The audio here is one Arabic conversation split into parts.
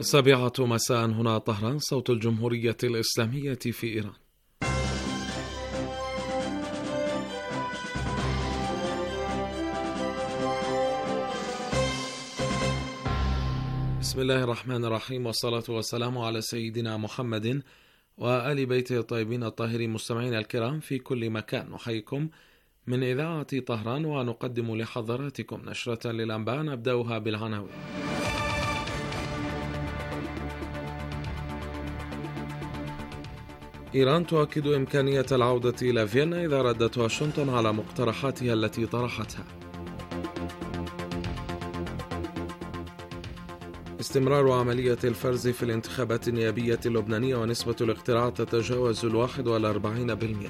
7 مساء هنا طهران، صوت الجمهورية الإسلامية في إيران. بسم الله الرحمن الرحيم، والصلاة والسلام على سيدنا محمد وآل بيته الطيبين الطاهرين. مستمعينا الكرام في كل مكان، نحييكم من إذاعة طهران ونقدم لحضراتكم نشرة للأنباء نبدأها بالعناوين. إيران تؤكد إمكانية العودة إلى فيينا إذا ردت واشنطن على مقترحاتها التي طرحتها. استمرار عملية الفرز في الانتخابات النيابية اللبنانية ونسبة الاقتراع تتجاوز 41%.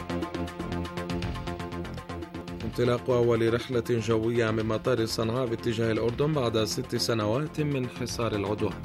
انطلاق أول رحلة جوية من مطار صنعاء باتجاه الأردن بعد 6 سنوات من حصار العدوان.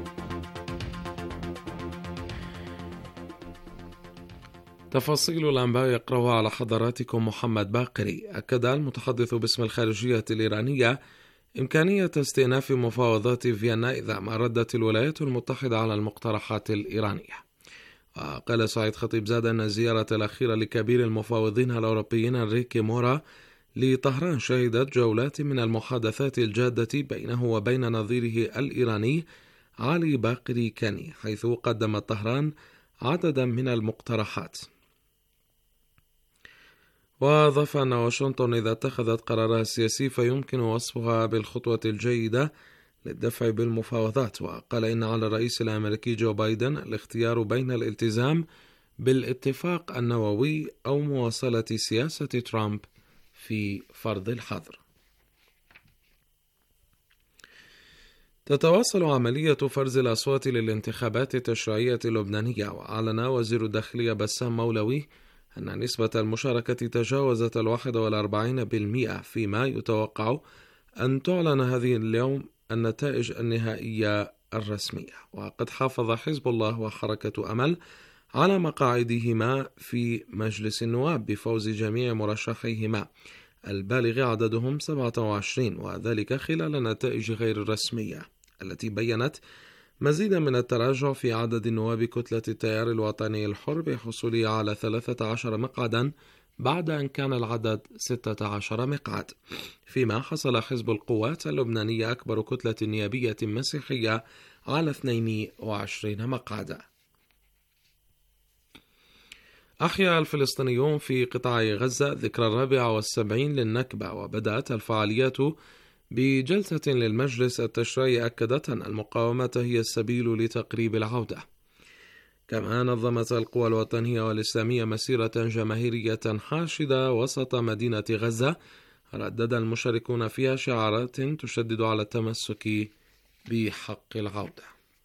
تفاصيل الأنباء يقرأها على حضراتكم محمد باقري. أكد المتحدث باسم الخارجية الإيرانية إمكانية استئناف مفاوضات فيينا إذا ما ردت الولايات المتحدة على المقترحات الإيرانية. وقال سعيد خطيبزاد أن الزيارة الأخيرة لكبير المفاوضين الأوروبيين إنريكي مورا لطهران شهدت جولات من المحادثات الجادة بينه وبين نظيره الإيراني علي باقري كاني، حيث قدمت طهران عددا من المقترحات. وأضاف أن واشنطن إذا اتخذت قرارها السياسي فيمكن وصفها بالخطوة الجيدة للدفع بالمفاوضات. وقال إن على الرئيس الأمريكي جو بايدن الاختيار بين الالتزام بالاتفاق النووي أو مواصلة سياسة ترامب في فرض الحظر. تتواصل عملية فرز الأصوات للانتخابات التشريعية اللبنانية، وأعلن وزير الداخلية بسام مولوي أن نسبة المشاركة تجاوزت 41%، فيما يتوقع أن تعلن هذه اليوم النتائج النهائية الرسمية. وقد حافظ حزب الله وحركة أمل على مقاعدهما في مجلس النواب بفوز جميع مرشحيهما البالغ عددهم 27، وذلك خلال النتائج غير الرسمية التي بيّنت مزيدا من التراجع في عدد نواب كتلة التيار الوطني الحر بحصوله على 13 مقعدا بعد أن كان العدد 16 مقعد، فيما حصل حزب القوات اللبنانية أكبر كتلة نيابية مسيحية على 22 مقعدا. أحيا الفلسطينيون في قطاع غزة ذكرى 74 للنكبة، وبدأت الفعاليات بجلسة للمجلس التشريعي أكدت أن المقاومة هي السبيل لتقريب العودة. كما نظمت القوى الوطنية والإسلامية مسيرة جماهيرية حاشدة وسط مدينة غزة ردد المشاركون فيها شعارات تشدد على التمسك بحق العودة.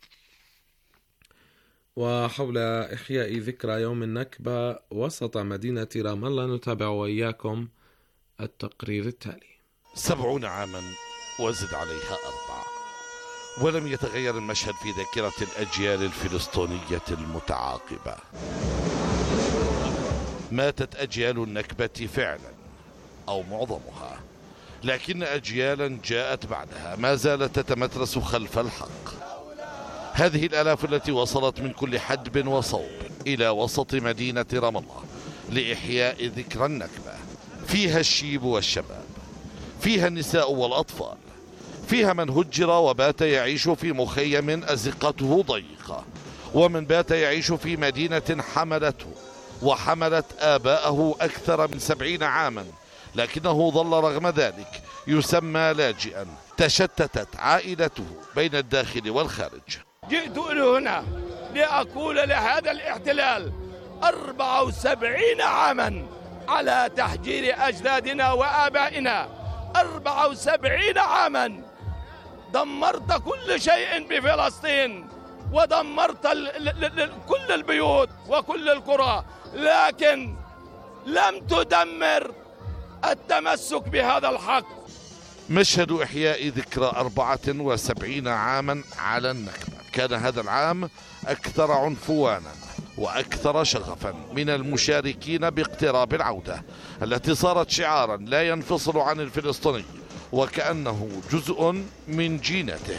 وحول إحياء ذكرى يوم النكبة وسط مدينة رام الله نتابع وإياكم التقرير التالي. 70 عاما وزد عليها 4، ولم يتغير المشهد في ذاكرة الأجيال الفلسطينية المتعاقبة. ماتت أجيال النكبة فعلا أو معظمها، لكن أجيالا جاءت بعدها ما زالت تتمترس خلف الحق. هذه الآلاف التي وصلت من كل حدب وصوب إلى وسط مدينة رام الله لإحياء ذكرى النكبة، فيها الشيب والشباب، فيها النساء والأطفال، فيها من هجر وبات يعيش في مخيم أزقته ضيقة، ومن بات يعيش في مدينة حملته وحملت آباءه أكثر من 70 عاما، لكنه ظل رغم ذلك يسمى لاجئا. تشتتت عائلته بين الداخل والخارج. جئت إلى هنا لأقول لهذا الاحتلال 74 عاما على تحجير أجدادنا وآبائنا، 74 عاما دمرت كل شيء بفلسطين، ودمرت كل البيوت وكل القرى، لكن لم تدمر التمسك بهذا الحق. مشهد إحياء ذكرى 74 عاما على النكبة. كان هذا العام أكثر عنفوانا وأكثر شغفا من المشاركين باقتراب العودة التي صارت شعارا لا ينفصل عن الفلسطيني وكأنه جزء من جينته.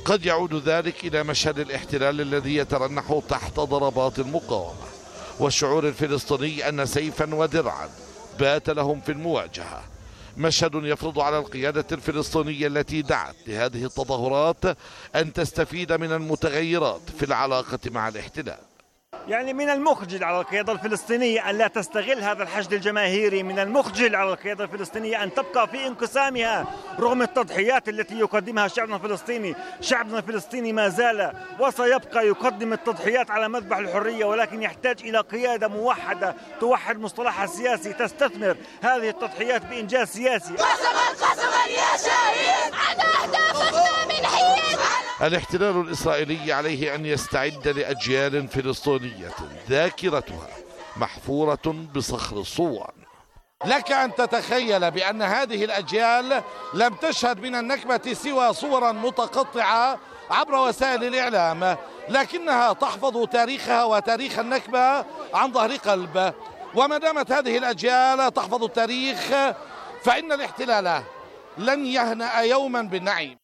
قد يعود ذلك إلى مشهد الاحتلال الذي يترنح تحت ضربات المقاومة، والشعور الفلسطيني أن سيفا ودرعا بات لهم في المواجهة. مشهد يفرض على القيادة الفلسطينية التي دعت لهذه التظاهرات أن تستفيد من المتغيرات في العلاقة مع الاحتلال. يعني من المخجل على القيادة الفلسطينية أن لا تستغل هذا الحشد الجماهيري، من المخجل على القيادة الفلسطينية أن تبقى في انقسامها رغم التضحيات التي يقدمها شعبنا الفلسطيني. شعبنا الفلسطيني ما زال وسيبقى يقدم التضحيات على مذبح الحرية، ولكن يحتاج إلى قيادة موحدة توحد مصطلحها السياسي، تستثمر هذه التضحيات بإنجاز سياسي. قسما يا شهيد على أهدافنا من حين. الاحتلال الإسرائيلي عليه أن يستعد لأجيال فلسطينية ذاكرتها محفورة بصخر الصوان. لك أن تتخيل بأن هذه الأجيال لم تشهد من النكبة سوى صورا متقطعة عبر وسائل الإعلام، لكنها تحفظ تاريخها وتاريخ النكبة عن ظهر قلب. وما دامت هذه الأجيال تحفظ التاريخ فإن الاحتلال لن يهنأ يوما بالنعيم.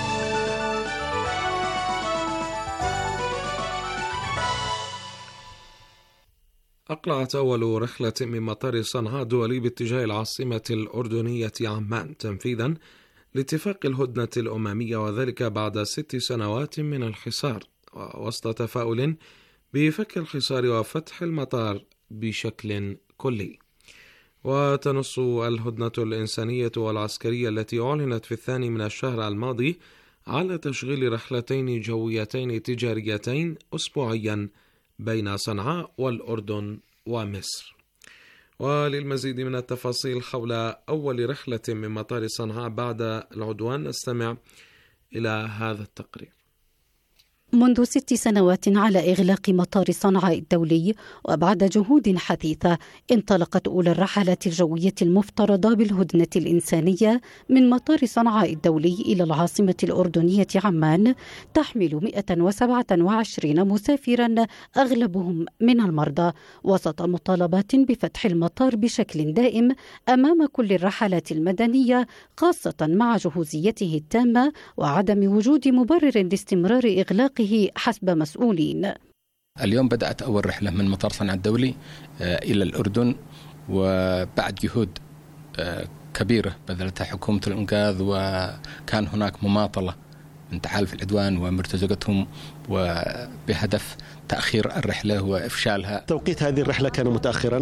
أقلعت أول رحلة من مطار صنعاء الدولي باتجاه العاصمة الأردنية عمان تنفيذا لاتفاق الهدنة الأممية، وذلك بعد 6 سنوات من الحصار، ووسط تفاؤل بفك الحصار وفتح المطار بشكل كلي. وتنص الهدنة الإنسانية والعسكرية التي أعلنت في 2 من الشهر الماضي على تشغيل رحلتين جويتين تجاريتين أسبوعيا بين صنعاء والأردن ومصر. وللمزيد من التفاصيل حول أول رحلة من مطار صنعاء بعد العدوان نستمع إلى هذا التقرير. منذ 6 سنوات على إغلاق مطار صنعاء الدولي، وبعد جهود حثيثة انطلقت أولى الرحلات الجوية المفترضة بالهدنة الإنسانية من مطار صنعاء الدولي إلى العاصمة الأردنية عمان، تحمل 127 مسافرا أغلبهم من المرضى، وسط مطالبات بفتح المطار بشكل دائم أمام كل الرحلات المدنية، خاصة مع جهوزيته التامة وعدم وجود مبرر لاستمرار إغلاق حسب مسؤولين. اليوم بدأت أول رحلة من مطار صنعاء الدولي إلى الأردن، وبعد جهود كبيرة بذلتها حكومة الإنقاذ، وكان هناك مماطلة من تحالف العدوان ومرتزقتهم وبهدف تأخير الرحلة وإفشالها. توقيت هذه الرحلة كان متأخرا،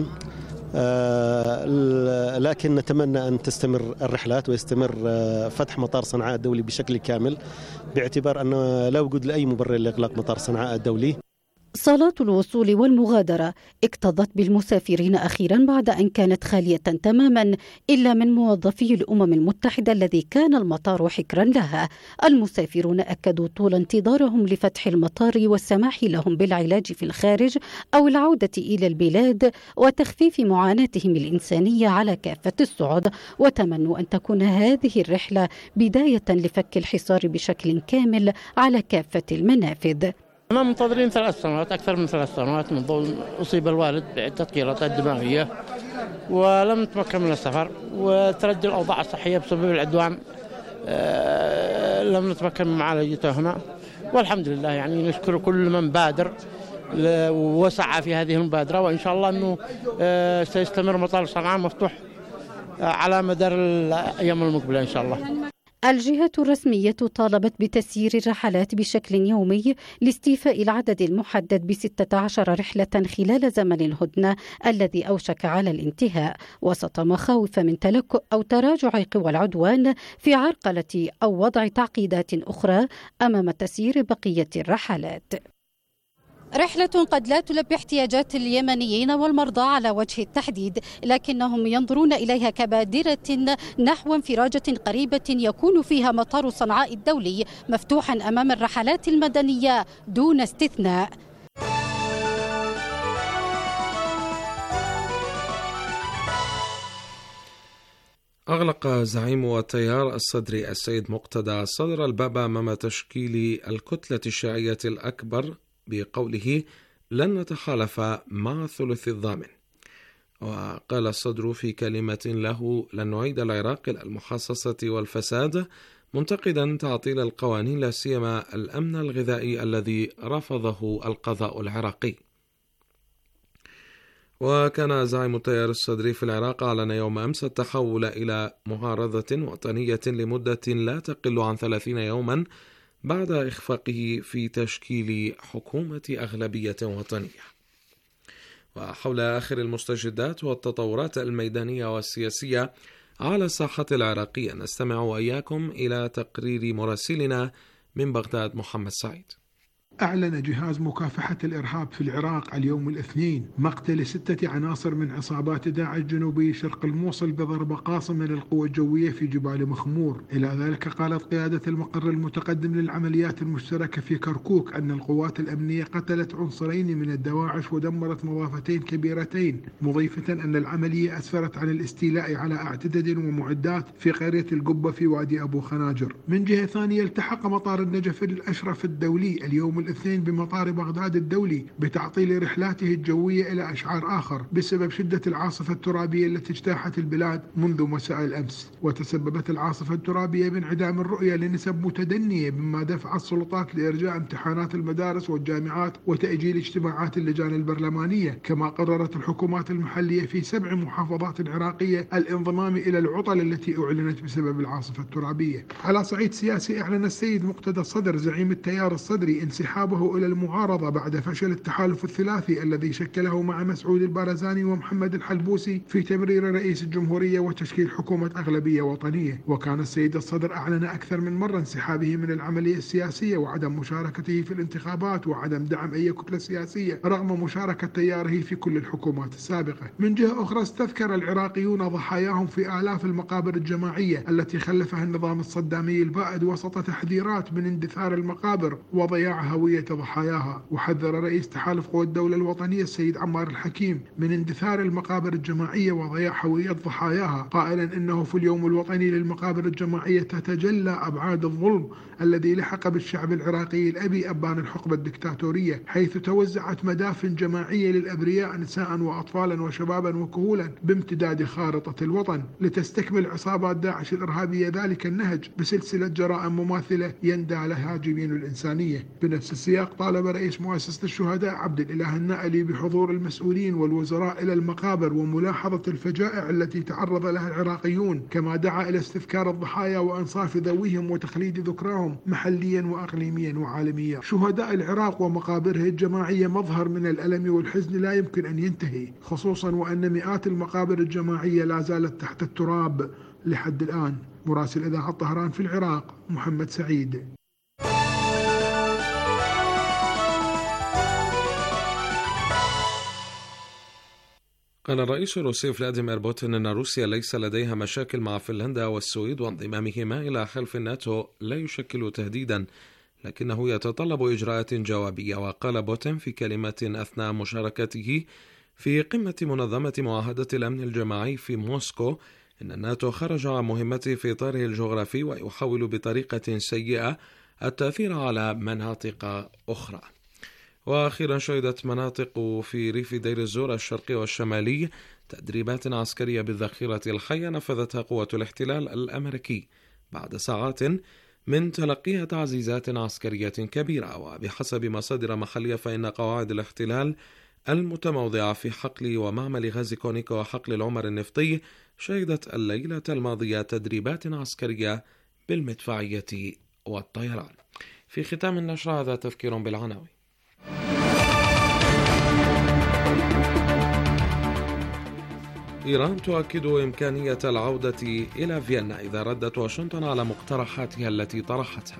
لكن نتمنى أن تستمر الرحلات ويستمر فتح مطار صنعاء الدولي بشكل كامل، باعتبار أنه لا وجود لأي مبرر لإغلاق مطار صنعاء الدولي. صالات الوصول والمغادرة اكتظت بالمسافرين أخيرا بعد أن كانت خالية تماما إلا من موظفي الأمم المتحدة الذي كان المطار حكرا لها. المسافرون أكدوا طول انتظارهم لفتح المطار والسماح لهم بالعلاج في الخارج أو العودة إلى البلاد وتخفيف معاناتهم الإنسانية على كافة الصعد، وتمنوا أن تكون هذه الرحلة بداية لفك الحصار بشكل كامل على كافة المنافذ. أنا منتظرين 3 سنوات، أكثر من 3 سنوات، منذ أصيب الوالد بالتدقيقات الدماغية ولم نتمكن من السفر، وتردي الأوضاع الصحية بسبب العدوان لم نتمكن من معالجته هنا. والحمد لله يعني نشكر كل من بادر وسعى في هذه المبادرة، وإن شاء الله أنه سيستمر مطار صنعاء مفتوح على مدار الأيام المقبلة إن شاء الله. الجهات الرسمية طالبت بتسيير الرحلات بشكل يومي لاستيفاء العدد المحدد ب16 رحلة خلال زمن الهدنة الذي أوشك على الانتهاء، وسط مخاوف من تلكؤ أو تراجع قوى العدوان في عرقلة أو وضع تعقيدات أخرى أمام تسيير بقية الرحلات. رحلة قد لا تلبي احتياجات اليمنيين والمرضى على وجه التحديد، لكنهم ينظرون إليها كبادرة نحو انفراجة قريبة يكون فيها مطار صنعاء الدولي مفتوحا أمام الرحلات المدنية دون استثناء. أغلق زعيم التيار الصدري السيد مقتدى صدر الباب أمام تشكيل الكتلة الشيعية الأكبر بقوله لن نتحالف مع الثلث الضامن. وقال الصدر في كلمة له لن نعيد العراق إلى المحاصصة والفساد منتقدا تعطيل القوانين لا سيما الأمن الغذائي الذي رفضه القضاء العراقي. وكان زعيم التيار الصدري في العراق أعلن يوم أمس التحول إلى معارضة وطنية لمدة لا تقل عن 30 يوما بعد إخفاقه في تشكيل حكومة أغلبية وطنية. وحول آخر المستجدات والتطورات الميدانية والسياسية على الساحة العراقية نستمع وإياكم إلى تقرير مراسلنا من بغداد محمد سعيد. أعلن جهاز مكافحة الإرهاب في العراق اليوم الاثنين مقتل 6 عناصر من عصابات داعش جنوبي شرق الموصل بضربة قاصمة للقوى الجوية في جبال مخمور. إلى ذلك قالت قيادة المقر المتقدم للعمليات المشتركة في كركوك أن القوات الأمنية قتلت عنصرين من الدواعش ودمرت مضافتين كبيرتين، مضيفة أن العملية أسفرت عن الاستيلاء على أعتدة ومعدات في قرية القبة في وادي أبو خناجر. من جهة ثانية التحق مطار النجف الأشرف الدولي اليوم الاثنين بمطار بغداد الدولي بتعطيل رحلاته الجوية إلى أشعار آخر بسبب شدة العاصفة الترابية التي اجتاحت البلاد منذ مساء الأمس. وتسببت العاصفة الترابية بانعدام الرؤية لنسب متدنية، مما دفع السلطات لإرجاء امتحانات المدارس والجامعات وتأجيل اجتماعات اللجان البرلمانية. كما قررت الحكومات المحلية في 7 محافظات عراقية الانضمام إلى العطل التي أعلنت بسبب العاصفة الترابية. على صعيد سياسي، أعلن السيد مقتدى الصدر زعيم التيار الصدري انسحابه إلى المعارضة بعد فشل التحالف الثلاثي الذي شكله مع مسعود البارزاني ومحمد الحلبوسي في تمرير رئيس الجمهورية وتشكيل حكومة أغلبية وطنية. وكان السيد الصدر أعلن أكثر من مرة انسحابه من العملية السياسية وعدم مشاركته في الانتخابات وعدم دعم أي كتلة سياسية رغم مشاركة تياره في كل الحكومات السابقة. من جهة أخرى، استذكر العراقيون ضحاياهم في آلاف المقابر الجماعية التي خلفها النظام الصدامي البائد وسط تحذيرات من اندثار المقابر وضياع هوية ضحاياها. وحذر رئيس تحالف قوى الدولة الوطنية السيد عمار الحكيم من اندثار المقابر الجماعية وضياع هوية ضحاياها، قائلا إنه في اليوم الوطني للمقابر الجماعية تتجلى أبعاد الظلم الذي لحق بالشعب العراقي الأبي أبان الحقبة الدكتاتورية، حيث توزعت مدافن جماعية للأبرياء نساء وأطفالا وشبابا وكهولا بامتداد خارطة الوطن، لتستكمل عصابات داعش الإرهابية ذلك النهج بسلسلة جرائم مماثلة يندى لها جبين الإنسانية. بنفس السياق، طالب رئيس مؤسسة الشهداء عبد الإله النائلي بحضور المسؤولين والوزراء إلى المقابر وملاحظة الفجائع التي تعرض لها العراقيون، كما دعا إلى استذكار الضحايا وإنصاف ذويهم وتخليد ذكراهم محليا وأقليميا وعالميا. شهداء العراق ومقابره الجماعية مظهر من الألم والحزن لا يمكن أن ينتهي، خصوصا وأن مئات المقابر الجماعية لا زالت تحت التراب لحد الآن. مراسل إذاعة طهران في العراق محمد سعيد. قال الرئيس الروسي فلاديمير بوتين أن روسيا ليس لديها مشاكل مع فنلندا والسويد، وانضمامهما إلى حلف الناتو لا يشكل تهديدا، لكنه يتطلب إجراءات جوابية. وقال بوتين في كلمة أثناء مشاركته في قمة منظمة معاهدة الأمن الجماعي في موسكو إن الناتو خرج عن مهمته في إطاره الجغرافي ويحاول بطريقة سيئة التأثير على مناطق أخرى. وأخيرا شهدت مناطق في ريف دير الزور الشرقي والشمالي تدريبات عسكرية بالذخيرة الحية نفذتها قوة الاحتلال الأمريكي بعد ساعات من تلقيها تعزيزات عسكرية كبيرة. وبحسب مصادر محلية فإن قواعد الاحتلال المتموضعة في حقل ومعمل غاز كونيكا وحقل العمر النفطي شهدت الليلة الماضية تدريبات عسكرية بالمدفعية والطيران. في ختام النشر هذا تذكير بالعناوين. إيران تؤكد إمكانية العودة إلى فيينا إذا ردت واشنطن على مقترحاتها التي طرحتها.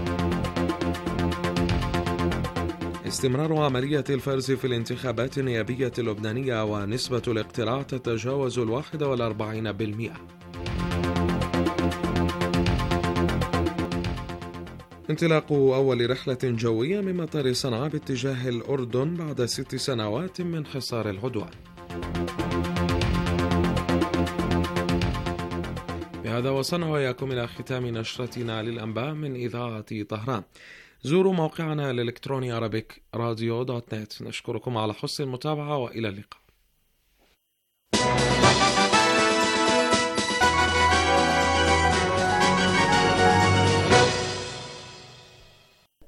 استمرار عملية الفرز في الانتخابات النيابية اللبنانية ونسبة الاقتراع تتجاوز 41%. انطلاق أول رحلة جوية من مطار صنعاء باتجاه الأردن بعد 6 سنوات من حصار العدوان. بهذا وصلنا وإياكم إلى ختام نشرتنا للأنباء من إذاعة طهران. زوروا موقعنا الإلكتروني arabic-radio.net. نشكركم على حسن المتابعة وإلى اللقاء.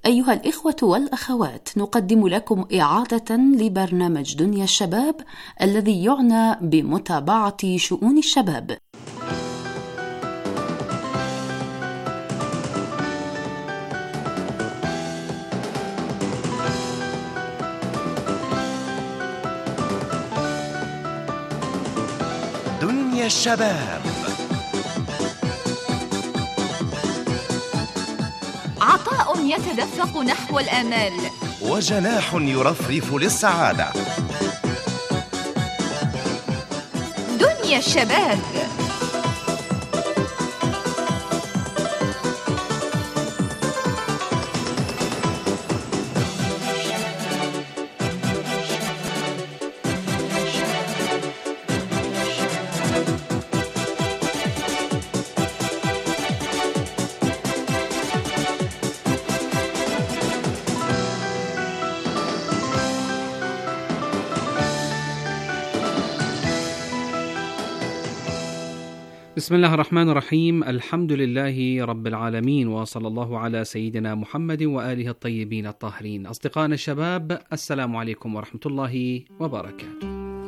أيها الإخوة والأخوات، نقدم لكم إعادة لبرنامج دنيا الشباب الذي يعنى بمتابعة شؤون الشباب. دنيا الشباب، عطاء يتدفق نحو الآمال، وجناح يرفرف للسعادة. دنيا الشباب. بسم الله الرحمن الرحيم. الحمد لله رب العالمين، وصلى الله على سيدنا محمد وآله الطيبين الطاهرين. أصدقائنا الشباب، السلام عليكم ورحمة الله وبركاته.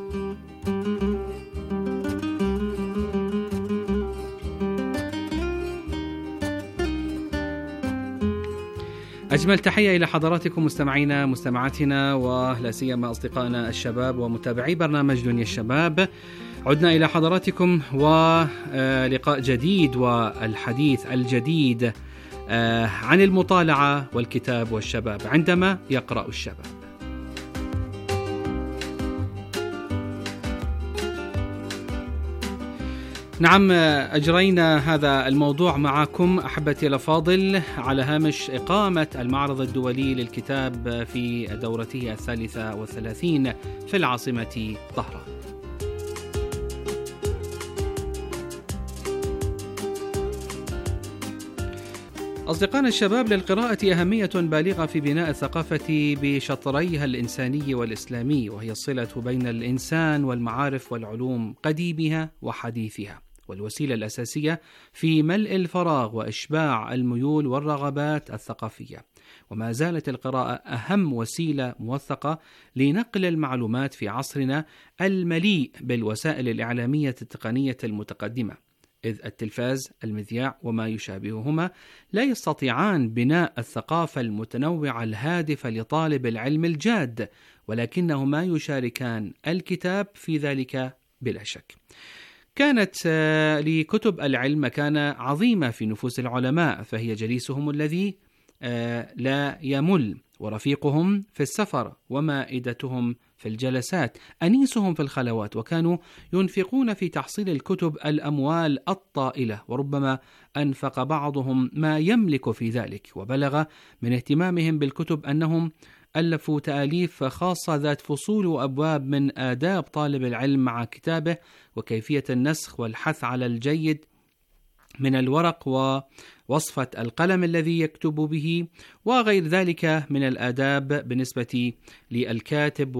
أجمل تحية إلى حضراتكم مستمعينا مستمعاتنا، ولا سيما أصدقائنا الشباب ومتابعي برنامج دنيا الشباب. عدنا إلى حضراتكم ولقاء جديد والحديث الجديد عن المطالعة والكتاب والشباب عندما يقرأ الشباب. نعم، أجرينا هذا الموضوع معكم أحبتي الأفاضل على هامش إقامة المعرض الدولي للكتاب في دورته 33 في العاصمة طهران. أصدقائنا الشباب، للقراءة أهمية بالغة في بناء الثقافة بشطريها الإنساني والإسلامي، وهي الصلة بين الإنسان والمعارف والعلوم قديمها وحديثها، والوسيلة الأساسية في ملء الفراغ وإشباع الميول والرغبات الثقافية. وما زالت القراءة أهم وسيلة موثقة لنقل المعلومات في عصرنا المليء بالوسائل الإعلامية التقنية المتقدمة، إذ التلفاز، المذياع وما يشابههما لا يستطيعان بناء الثقافة المتنوعة الهادفة لطالب العلم الجاد، ولكنهما يشاركان الكتاب في ذلك بلا شك. كانت لكتب العلم مكانة عظيمة في نفوس العلماء، فهي جليسهم الذي لا يمل، ورفيقهم في السفر، ومائدتهم في الجلسات، أنيسهم في الخلوات، وكانوا ينفقون في تحصيل الكتب الأموال الطائلة، وربما أنفق بعضهم ما يملك في ذلك. وبلغ من اهتمامهم بالكتب أنهم ألفوا تأليف خاصة ذات فصول وأبواب من آداب طالب العلم مع كتابه، وكيفية النسخ والحث على الجيد من الورق، ووصفة القلم الذي يكتب به، وغير ذلك من الآداب بالنسبة للكاتب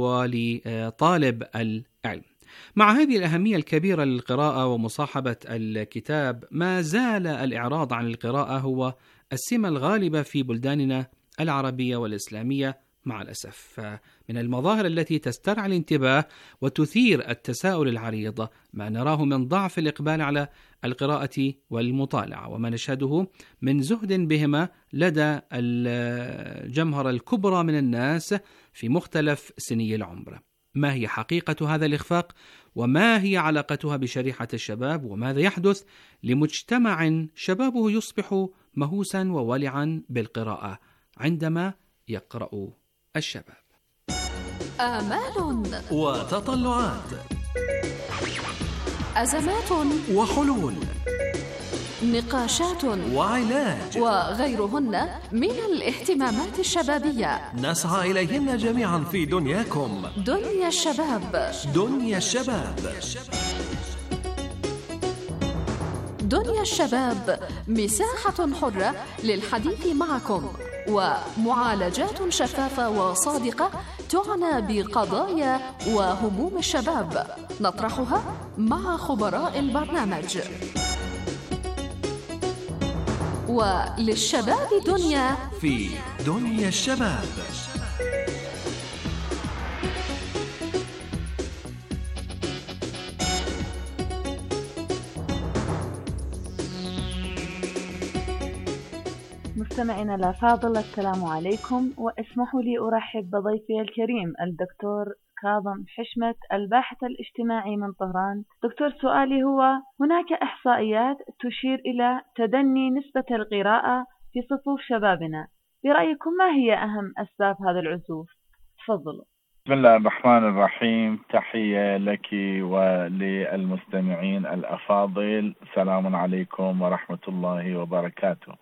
ولطالب العلم. مع هذه الأهمية الكبيرة للقراءة ومصاحبة الكتاب، ما زال الإعراض عن القراءة هو السمة الغالبة في بلداننا العربية والإسلامية مع الأسف. فمن المظاهر التي تسترعي الانتباه وتثير التساؤل العريض ما نراه من ضعف الإقبال على القراءة والمطالعة، وما نشهده من زهد بهما لدى الجمهرة الكبرى من الناس في مختلف سني العمر. ما هي حقيقة هذا الإخفاق؟ وما هي علاقتها بشريحة الشباب؟ وماذا يحدث لمجتمع شبابه يصبح مهوسا وولعا بالقراءة عندما يقرأ الشباب؟ آمال وتطلعات، أزمات وحلول، نقاشات وعلاج، وغيرهن من الاهتمامات الشبابية نسعى إليهن جميعا في دنياكم. دنيا الشباب. دنيا الشباب. دنيا الشباب مساحة حرة للحديث معكم، ومعالجات شفافة وصادقة تعنى بقضايا وهموم الشباب نطرحها مع خبراء البرنامج. وللشباب دنيا في دنيا الشباب. مستمعينا الأفاضل، السلام عليكم، واسمحوا لي أرحب بضيفي الكريم الدكتور كاظم حشمت الباحث الاجتماعي من طهران. دكتور، سؤالي هو: هناك إحصائيات تشير إلى تدني نسبة القراءة في صفوف شبابنا، برأيكم ما هي أهم أسباب هذا العزوف؟ تفضلوا. بسم الله الرحمن الرحيم. تحية لك وللمستمعين الأفاضل، سلام عليكم ورحمة الله وبركاته.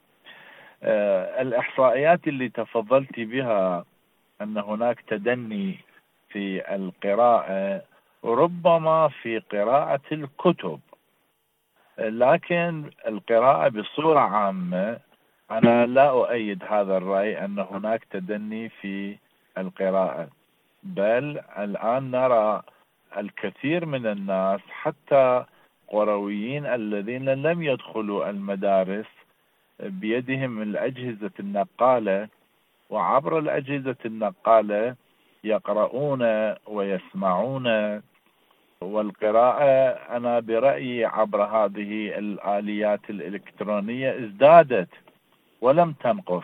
الإحصائيات اللي تفضلت بها أن هناك تدني في القراءة، ربما في قراءة الكتب، لكن القراءة بصورة عامة أنا لا أؤيد هذا الرأي أن هناك تدني في القراءة، بل الآن نرى الكثير من الناس حتى قرويين الذين لم يدخلوا المدارس بيدهم الأجهزة النقالة، وعبر الأجهزة النقالة يقرؤون ويسمعون. والقراءة أنا برأيي عبر هذه الآليات الإلكترونية ازدادت ولم تنقص.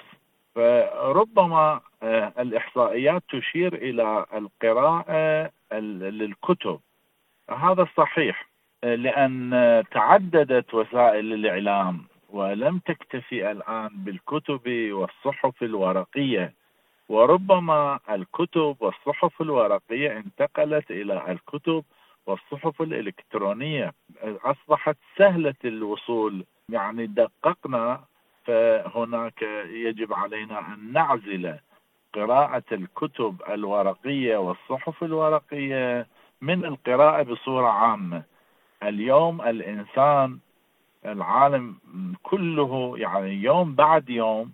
فربما الإحصائيات تشير إلى القراءة للكتب، هذا صحيح، لأن تعددت وسائل الإعلام ولم تكتفي الآن بالكتب والصحف الورقية، وربما الكتب والصحف الورقية انتقلت إلى الكتب والصحف الإلكترونية، أصبحت سهلة الوصول. يعني دققنا، فهناك يجب علينا أن نعزل قراءة الكتب الورقية والصحف الورقية من القراءة بصورة عامة. اليوم الإنسان، العالم كله، يعني يوم بعد يوم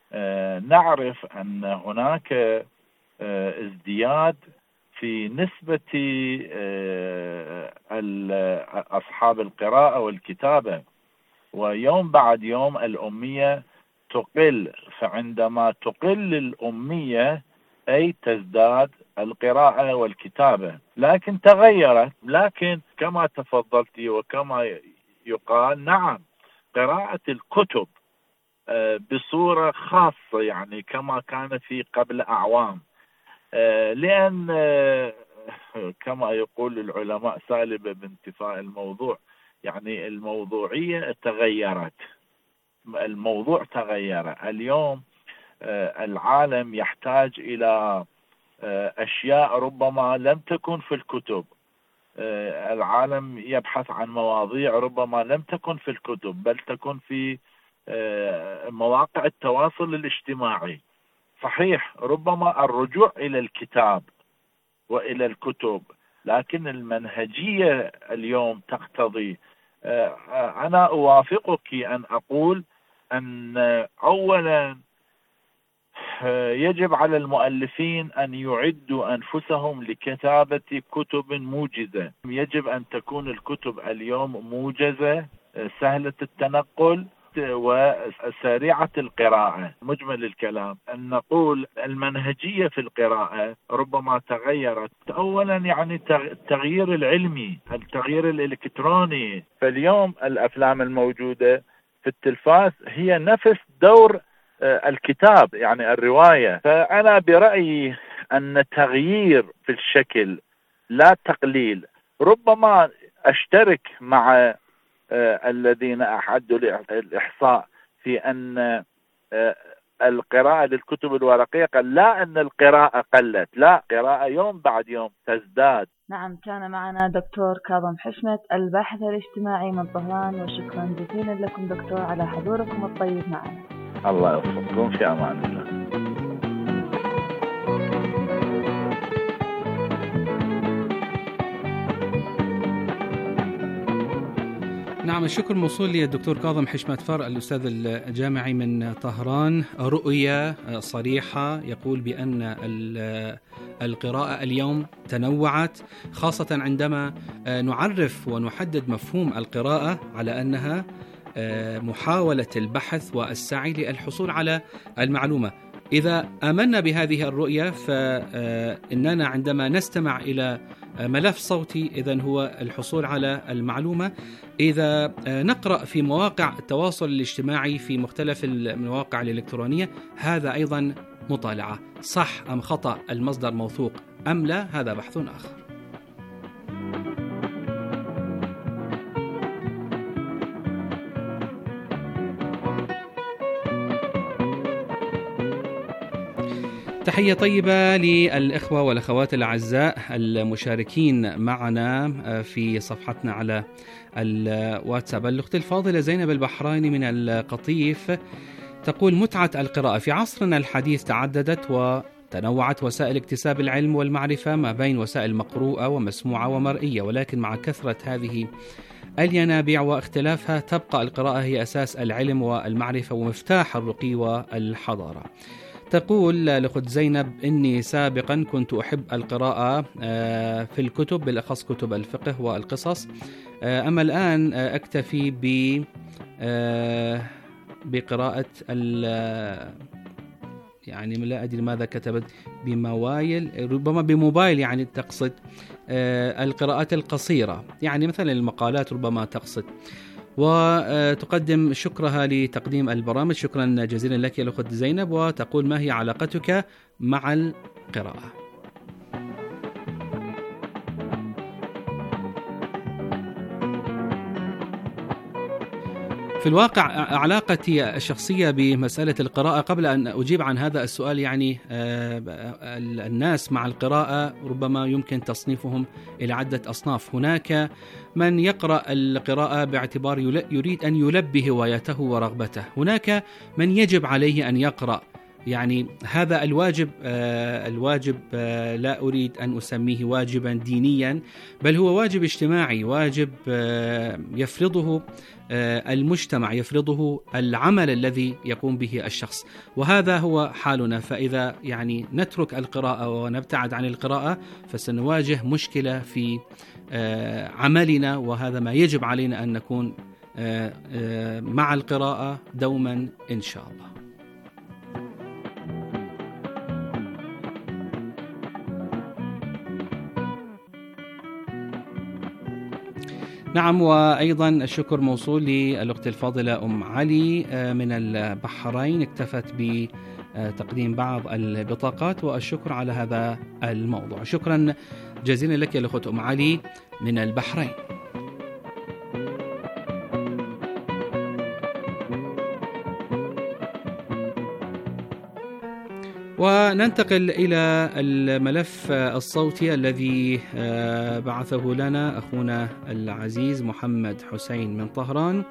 نعرف أن هناك ازدياد في نسبة أصحاب القراءة والكتابة، ويوم بعد يوم الأمية تقل. فعندما تقل الأمية أي تزداد القراءة والكتابة. لكن تغيرت، لكن كما تفضلت وكما يقال، نعم، قراءة الكتب بصورة خاصة، يعني كما كان في قبل أعوام، لأن كما يقول العلماء سالبة بانتفاء الموضوع، يعني الموضوعية تغيرت، الموضوع تغير. اليوم العالم يحتاج إلى أشياء ربما لم تكن في الكتب، العالم يبحث عن مواضيع ربما لم تكن في الكتب، بل تكن في مواقع التواصل الاجتماعي. صحيح، ربما الرجوع إلى الكتاب وإلى الكتب، لكن المنهجية اليوم تقتضي. أنا أوافقك أن أقول أن أولا يجب على المؤلفين أن يعدوا أنفسهم لكتابة كتب موجزة. يجب أن تكون الكتب اليوم موجزة، سهلة التنقل وسريعة القراءة. مجمل الكلام أن نقول المنهجية في القراءة ربما تغيرت. أولا يعني التغيير العلمي، التغيير الإلكتروني. فاليوم الأفلام الموجودة في التلفاز هي نفس دور الكتاب، يعني الرواية. فأنا برأيي أن تغيير في الشكل لا تقليل. ربما أشترك مع الذين أحدوا الإحصاء في أن القراءة للكتب الورقية قل، لا أن القراءة قلت، لا، قراءة يوم بعد يوم تزداد. نعم، كان معنا دكتور كاظم حشمت الباحث الاجتماعي من طهران، وشكرا جزيلا لكم دكتور على حضوركم الطيب معنا. الله يوفقكم، في أمان الله. نعم، الشكر موصول للدكتور كاظم حشمت فر الأستاذ الجامعي من طهران. رؤية صريحة يقول بأن القراءة اليوم تنوعت، خاصة عندما نعرف ونحدد مفهوم القراءة على أنها محاولة البحث والسعي للحصول على المعلومة. إذا آمنا بهذه الرؤية فإننا عندما نستمع إلى ملف صوتي إذن هو الحصول على المعلومة. إذا نقرأ في مواقع التواصل الاجتماعي في مختلف المواقع الإلكترونية هذا أيضا مطالعة. صح أم خطأ المصدر موثوق أم لا، هذا بحث آخر. تحية طيبة للإخوة والأخوات الأعزاء المشاركين معنا في صفحتنا على الواتساب. الأخت الفاضلة زينب البحراني من القطيف تقول: متعة القراءة في عصرنا الحديث تعددت وتنوعت وسائل اكتساب العلم والمعرفة ما بين وسائل مقروءة ومسموعة ومرئية، ولكن مع كثرة هذه الينابيع واختلافها تبقى القراءة هي أساس العلم والمعرفة ومفتاح الرقي والحضارة. تقول الأخت زينب: إني سابقا كنت أحب القراءة في الكتب، بالأخص كتب الفقه والقصص، أما الآن أكتفي بقراءة يعني لا أدري ماذا كتبت، بموايل، ربما بموبايل يعني تقصد القراءات القصيرة، يعني مثلا المقالات ربما تقصد. وتقدم شكرها لتقديم البرامج. شكرا جزيلا لك يا الأخت زينب. وتقول: ما هي علاقتك مع القراءة؟ في الواقع علاقتي الشخصية بمسألة القراءة، قبل أن أجيب عن هذا السؤال، يعني الناس مع القراءة ربما يمكن تصنيفهم إلى عدة أصناف. هناك من يقرأ القراءة باعتبار يريد أن يلبي هوايته ورغبته، هناك من يجب عليه أن يقرأ، يعني هذا الواجب لا أريد أن أسميه واجبا دينيا، بل هو واجب اجتماعي، واجب يفرضه المجتمع، يفرضه العمل الذي يقوم به الشخص، وهذا هو حالنا. فإذا يعني نترك القراءة ونبتعد عن القراءة فسنواجه مشكلة في عملنا، وهذا ما يجب علينا أن نكون مع القراءة دوما إن شاء الله. نعم، وأيضا الشكر موصول للأخت الفاضلة أم علي من البحرين، اكتفت بتقديم بعض البطاقات، والشكر على هذا الموضوع. شكرا جزيلا لك يا الأخت أم علي من البحرين. وننتقل إلى الملف الصوتي الذي بعثه لنا أخونا العزيز محمد حسين من طهران،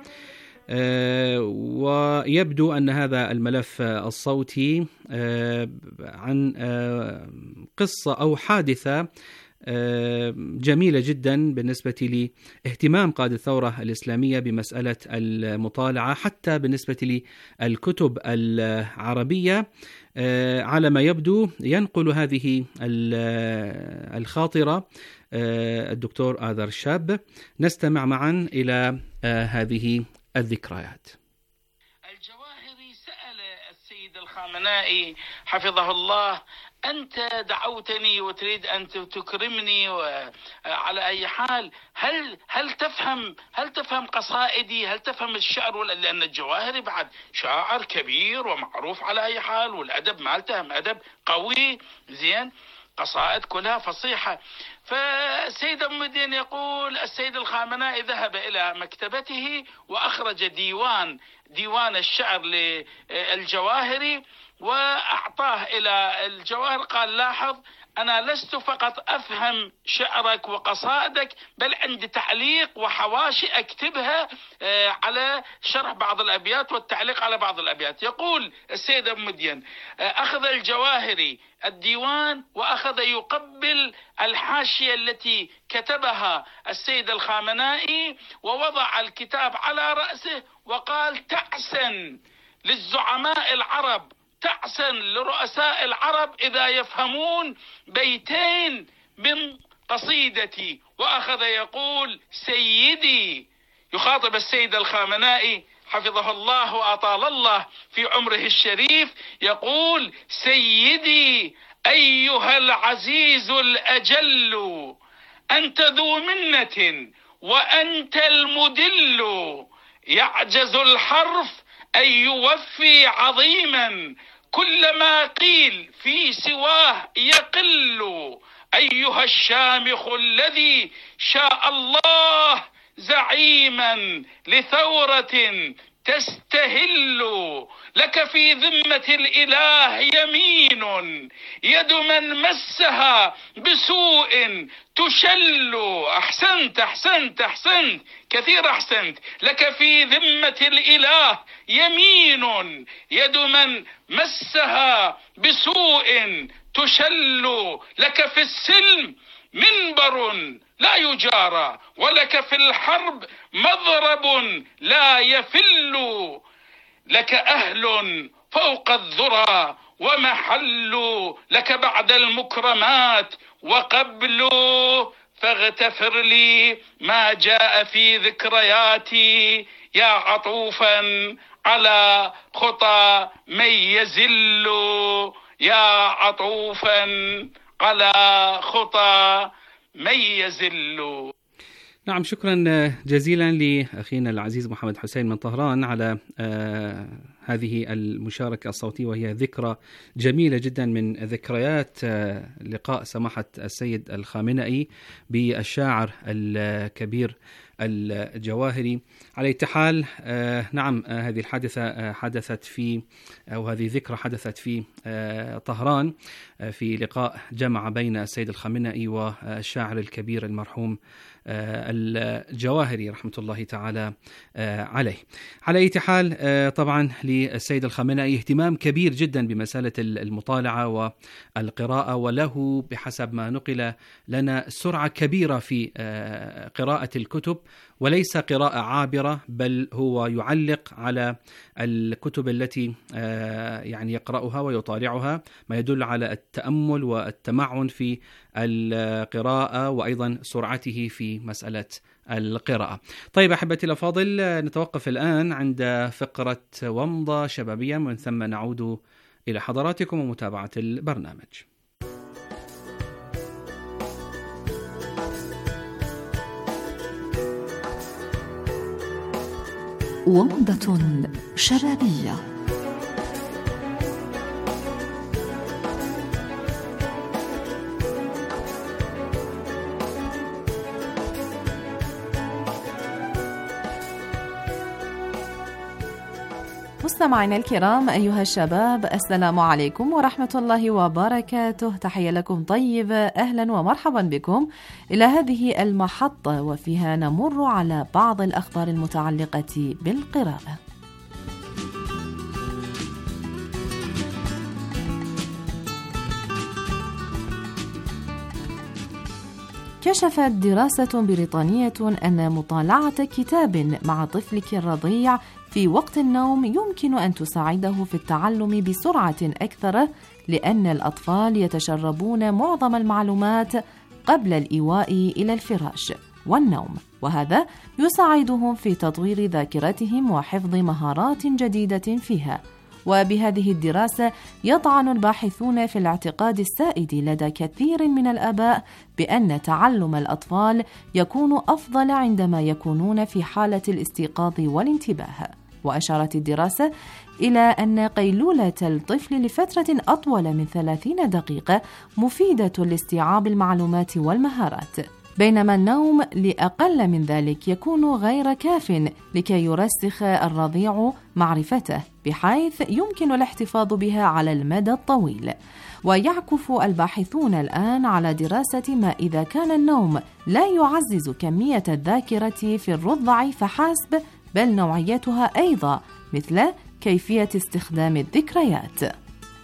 ويبدو أن هذا الملف الصوتي عن قصة أو حادثة جميلة جدا بالنسبة لاهتمام قادة الثورة الإسلامية بمسألة المطالعة، حتى بالنسبة للكتب العربية. على ما يبدو ينقل هذه الخاطرة الدكتور آذر شاب. نستمع معا إلى هذه الذكريات. الجواهري سأل السيد الخامنائي حفظه الله: أنت دعوتني وتريد أن تكرمني على أي حال، هل تفهم قصائدي، هل تفهم الشعر؟ لأن الجواهري بعد شاعر كبير ومعروف على أي حال، والأدب مالته أدب قوي زين، قصائد كلها فصيحة. فالسيد أم الدين يقول: السيد الخامنائي ذهب إلى مكتبته وأخرج ديوان الشعر للجواهري وأعطاه إلى الجواهر، قال: لاحظ، أنا لست فقط أفهم شعرك وقصائدك، بل عندي تعليق وحواشي أكتبها على شرح بعض الأبيات والتعليق على بعض الأبيات. يقول السيد أم الدين: أخذ الجواهري الديوان وأخذ يقبل الحاشية التي كتبها السيد الخامنائي، ووضع الكتاب على رأسه وقال: تعسا للزعماء العرب، تعسا لرؤساء العرب إذا يفهمون بيتين من قصيدتي. وأخذ يقول: سيدي، يخاطب السيد الخامنائي: حفظه الله وأطال الله في عمره الشريف يقول: سيدي أيها العزيز الأجل، أنت ذو منة وأنت المدل، يعجز الحرف أن يوفي عظيما، كلما قيل في سواه يقل. أيها الشامخ الذي شاء الله زعيما لثورة تستهل، لك في ذمة الإله يمين، يد من مسها بسوء تشل. أحسنت أحسنت أحسنت كثير أحسنت. لك في ذمة الإله يمين، يد من مسها بسوء تشل. لك في السلم منبر لا يجارى، ولك في الحرب مضرب لا يفل. لك أهل فوق الذرى ومحل، لك بعد المكرمات وقبل. فاغتفر لي ما جاء في ذكرياتي، يا عطوفا على خطى من يزل، يا عطوفا على خطى من يزل. نعم، شكرا جزيلا لأخينا العزيز محمد حسين من طهران على هذه المشاركة الصوتية، وهي ذكرى جميلة جدا من ذكريات لقاء سماحة السيد الخامنئي بالشاعر الكبير الجواهري. على أي حال، نعم، هذه الحادثة حدثت في، أو هذه ذكرى حدثت في طهران في لقاء جمع بين السيد الخامنئي والشاعر الكبير المرحوم الجواهري رحمة الله تعالى عليه. على أي حال، طبعا للسيد الخامنئي اهتمام كبير جدا بمسألة المطالعة والقراءة، وله بحسب ما نقل لنا سرعة كبيرة في قراءة الكتب، وليس قراءة عابرة، بل هو يعلق على الكتب التي يعني يقرأها ويطالعها، ما يدل على التأمل والتمعن في القراءة، وأيضا سرعته في مسألة القراءة. طيب أحبتي الأفاضل، نتوقف الآن عند فقرة ومضة شبابية، ومن ثم نعود إلى حضراتكم ومتابعة البرنامج. ومضة شبابية. مستمعينا الكرام، أيها الشباب، السلام عليكم ورحمة الله وبركاته. تحية لكم طيبة، أهلا ومرحبا بكم إلى هذه المحطة، وفيها نمر على بعض الأخبار المتعلقة بالقراءة. كشفت دراسة بريطانية أن مطالعة كتاب مع طفلك الرضيع في وقت النوم يمكن أن تساعده في التعلم بسرعة أكثر، لأن الأطفال يتشربون معظم المعلومات قبل الإيواء إلى الفراش والنوم، وهذا يساعدهم في تطوير ذاكرتهم وحفظ مهارات جديدة فيها. وبهذه الدراسة يطعن الباحثون في الاعتقاد السائد لدى كثير من الآباء بأن تعلم الأطفال يكون أفضل عندما يكونون في حالة الاستيقاظ والانتباه. وأشارت الدراسة إلى أن قيلولة الطفل لفترة أطول من 30 دقيقة مفيدة لاستيعاب المعلومات والمهارات، بينما النوم لأقل من ذلك يكون غير كاف لكي يرسخ الرضيع معرفته، بحيث يمكن الاحتفاظ بها على المدى الطويل. ويعكف الباحثون الآن على دراسة ما إذا كان النوم لا يعزز كمية الذاكرة في الرضع فحسب، بل نوعيتها أيضا، مثل كيفية استخدام الذكريات.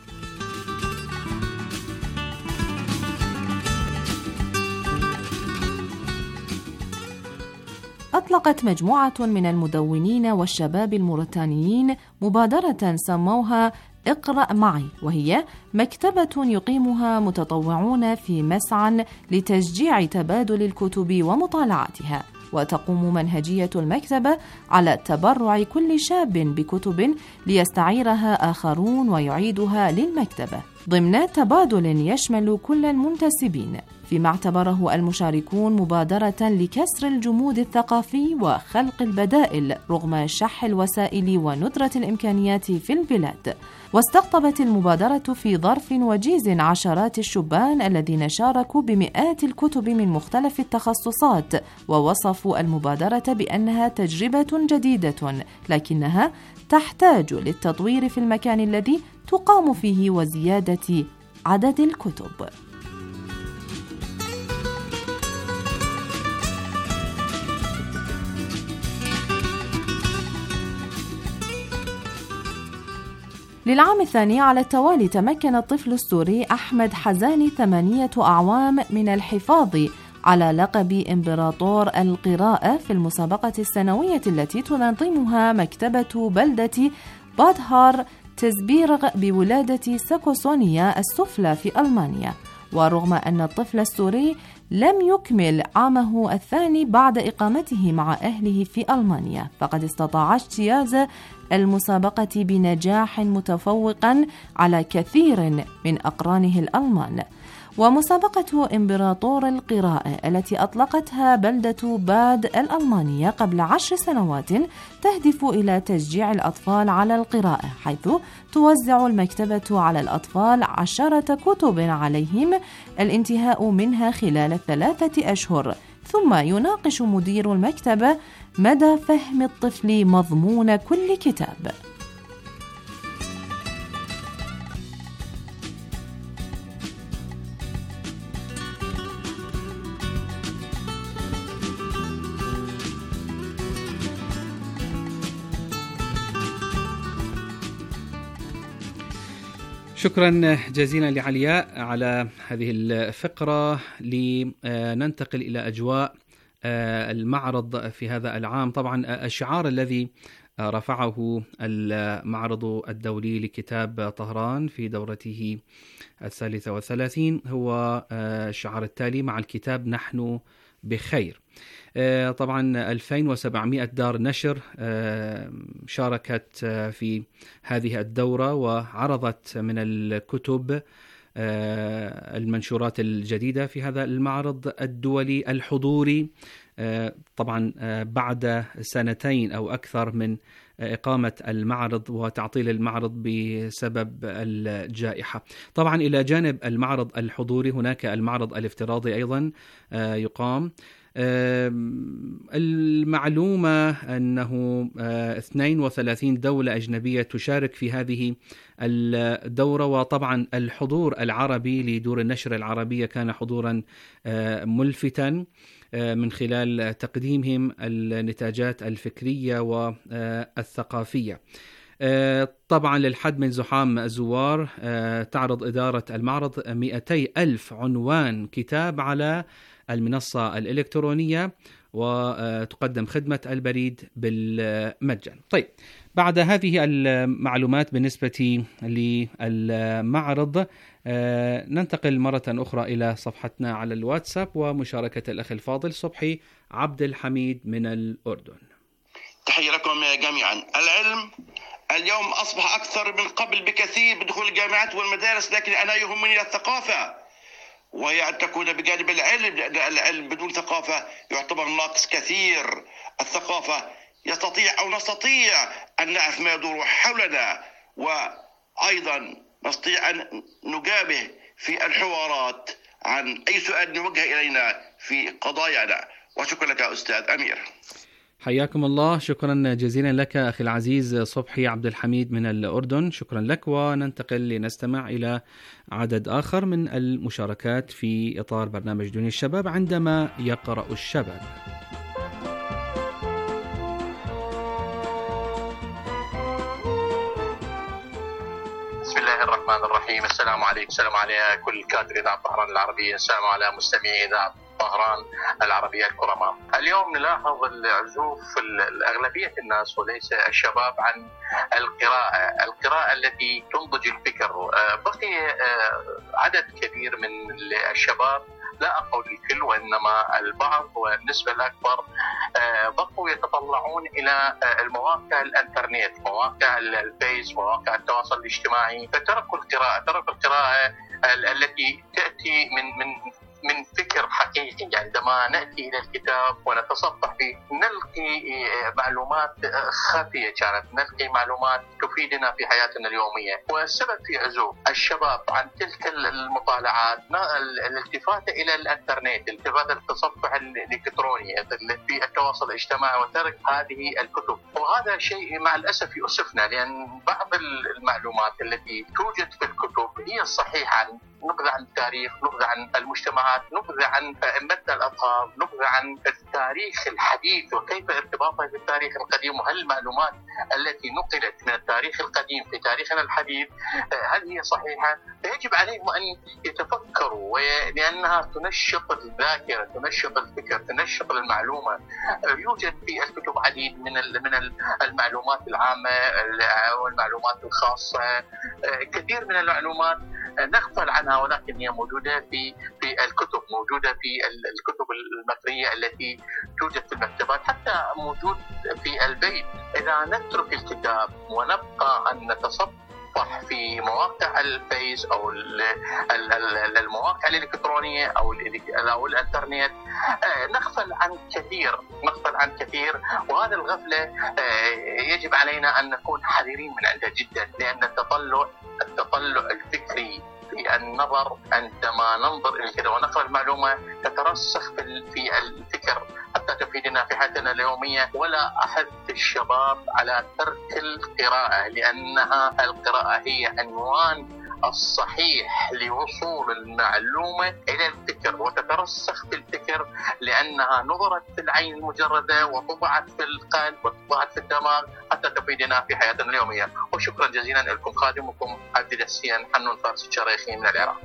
أطلقت مجموعة من المدونين والشباب الموريتانيين مبادرة سموها اقرأ معي، وهي مكتبة يقيمها متطوعون في مسعى لتشجيع تبادل الكتب ومطالعتها. وتقوم منهجية المكتبة على تبرع كل شاب بكتب ليستعيرها آخرون ويعيدها للمكتبة ضمن تبادل يشمل كل المنتسبين، فيما اعتبره المشاركون مبادرة لكسر الجمود الثقافي وخلق البدائل رغم شح الوسائل وندرة الإمكانيات في البلاد. واستقطبت المبادرة في ظرف وجيز عشرات الشبان الذين شاركوا بمئات الكتب من مختلف التخصصات، ووصفوا المبادرة بأنها تجربة جديدة لكنها تحتاج للتطوير في المكان الذي تقام فيه وزيادة عدد الكتب. للعام الثاني على التوالي تمكن الطفل السوري أحمد حزاني 8 أعوام من الحفاظ على لقب إمبراطور القراءة في المسابقة السنوية التي تنظمها مكتبة بلدة بادهار تزبيرغ بولادة ساكسونيا السفلى في ألمانيا. ورغم أن الطفل السوري لم يكمل عامه الثاني بعد إقامته مع أهله في ألمانيا، فقد استطاع اجتياز المسابقة بنجاح متفوقا على كثير من أقرانه الألمان. ومسابقة إمبراطور القراءة التي أطلقتها بلدة باد الألمانية قبل 10 سنوات تهدف إلى تشجيع الأطفال على القراءة، حيث توزع المكتبة على الأطفال 10 كتب عليهم الانتهاء منها خلال 3 أشهر، ثم يناقش مدير المكتبة مدى فهم الطفل مضمون كل كتاب. شكرا جزيلا لعلياء على هذه الفقرة. لننتقل إلى أجواء المعرض في هذا العام. طبعا الشعار الذي رفعه المعرض الدولي لكتاب طهران في دورته 33 هو الشعار التالي: مع الكتاب نحن بخير. طبعا 2700 دار نشر شاركت في هذه الدورة وعرضت من الكتب المنشورات الجديدة في هذا المعرض الدولي الحضوري، طبعا بعد 2 أو أكثر من إقامة المعرض وتعطيل المعرض بسبب الجائحة. طبعا إلى جانب المعرض الحضوري هناك المعرض الافتراضي أيضا يقام. المعلومة أنه 32 دولة أجنبية تشارك في هذه الدورة، وطبعا الحضور العربي لدور النشر العربية كان حضورا ملفتا من خلال تقديمهم النتاجات الفكرية والثقافية. طبعا للحد من زحام الزوار تعرض إدارة المعرض 200,000 عنوان كتاب على المنصة الإلكترونية، وتقدم خدمة البريد بالمجان. طيب، بعد هذه المعلومات بالنسبة للمعرض ننتقل مرة أخرى إلى صفحتنا على الواتساب ومشاركة الأخ الفاضل صبحي عبد الحميد من الأردن. تحية لكم جميعا. العلم اليوم أصبح أكثر من قبل بكثير بدخول الجامعات والمدارس، لكن أنا يهمني الثقافة، وهي أن تكون بجانب العلم، لأن العلم بدون ثقافة يعتبر ناقص كثير. الثقافة نستطيع أن نعرف ما يدور حولنا، وأيضا نستطيع أن نجابه في الحوارات عن أي سؤال نوجه إلينا في قضايانا. وشكرا لك أستاذ أمير. حياكم الله، شكرا جزيلا لك أخي العزيز صبحي عبد الحميد من الأردن، شكرا لك. وننتقل لنستمع إلى عدد آخر من المشاركات في إطار برنامج دنيا الشباب عندما يقرأ الشباب. بسم الله الرحمن الرحيم. السلام عليكم، السلام على كل كادر إذاعة طهران العربية، السلام على مستمعي إذاعة طهران العربية الكرماء. اليوم نلاحظ العزوف الأغلبية الناس وليس الشباب عن القراءة التي تنضج الفكر. بقي عدد كبير من الشباب لا أقول الكل وإنما البعض والنسبة الأكبر بقوا يتطلعون إلى المواقع الإنترنت، مواقع الفيس، مواقع التواصل الاجتماعي، فتركوا القراءة التي تأتي من فكر حقيقي. عندما نأتي إلى الكتاب ونتصفح فيه نلقي معلومات خفية، كانت نلقي معلومات تفيدنا في حياتنا اليومية. والسبب في عزوف الشباب عن تلك المطالعات الالتفات إلى الإنترنت، الالتفات التصفح الإلكتروني في التواصل الاجتماعي، وترك هذه الكتب. وهذا شيء مع الأسف يؤسفنا، لأن بعض المعلومات التي توجد في الكتب هي الصحيحة، نبذة عن التاريخ، نبذة عن المجتمعات، نبذة عن أئمتنا الأطهار، نبذة عن التاريخ الحديث وكيف ارتباطه بالتاريخ القديم، وهل المعلومات التي نقلت من التاريخ القديم في تاريخنا الحديث هل هي صحيحة؟ فيجب عليهم أن يتفكروا، لأنها تنشط الذاكرة، تنشط الفكر، تنشط المعلومة. يوجد في الكتب عديد من المعلومات العامة والمعلومات الخاصة، كثير من المعلومات نغفل عنها، ولكن هي موجودة في الكتب، موجودة في الكتب المقرية التي توجد في المكتبات، حتى موجود في البيت. إذا نترك الكتاب ونبقى أن نتصفح في مواقع الفيس أو المواقع الإلكترونية أو الإنترنت، نغفل عن كثير. وهذا الغفلة يجب علينا أن نكون حذرين من عندها جدا، لأن التطلع الفكري في النظر، عندما ننظر إلى كذا ونقرأ المعلومة تترسخ في الفكر حتى تفيدنا في حياتنا اليومية. ولا أحث الشباب على ترك القراءة، لأنها القراءة هي عنوان الصحيح لوصول المعلومة إلى الفكر وتترسخ في الفكر، لأنها نظرت في العين المجردة وطبعت في القلب وطبعت في الدماغ حتى تفيدنا في حياتنا اليومية. وشكرا جزيلا لكم، خادمكم عبد الحسين حنون فارس الشريخي من العراق.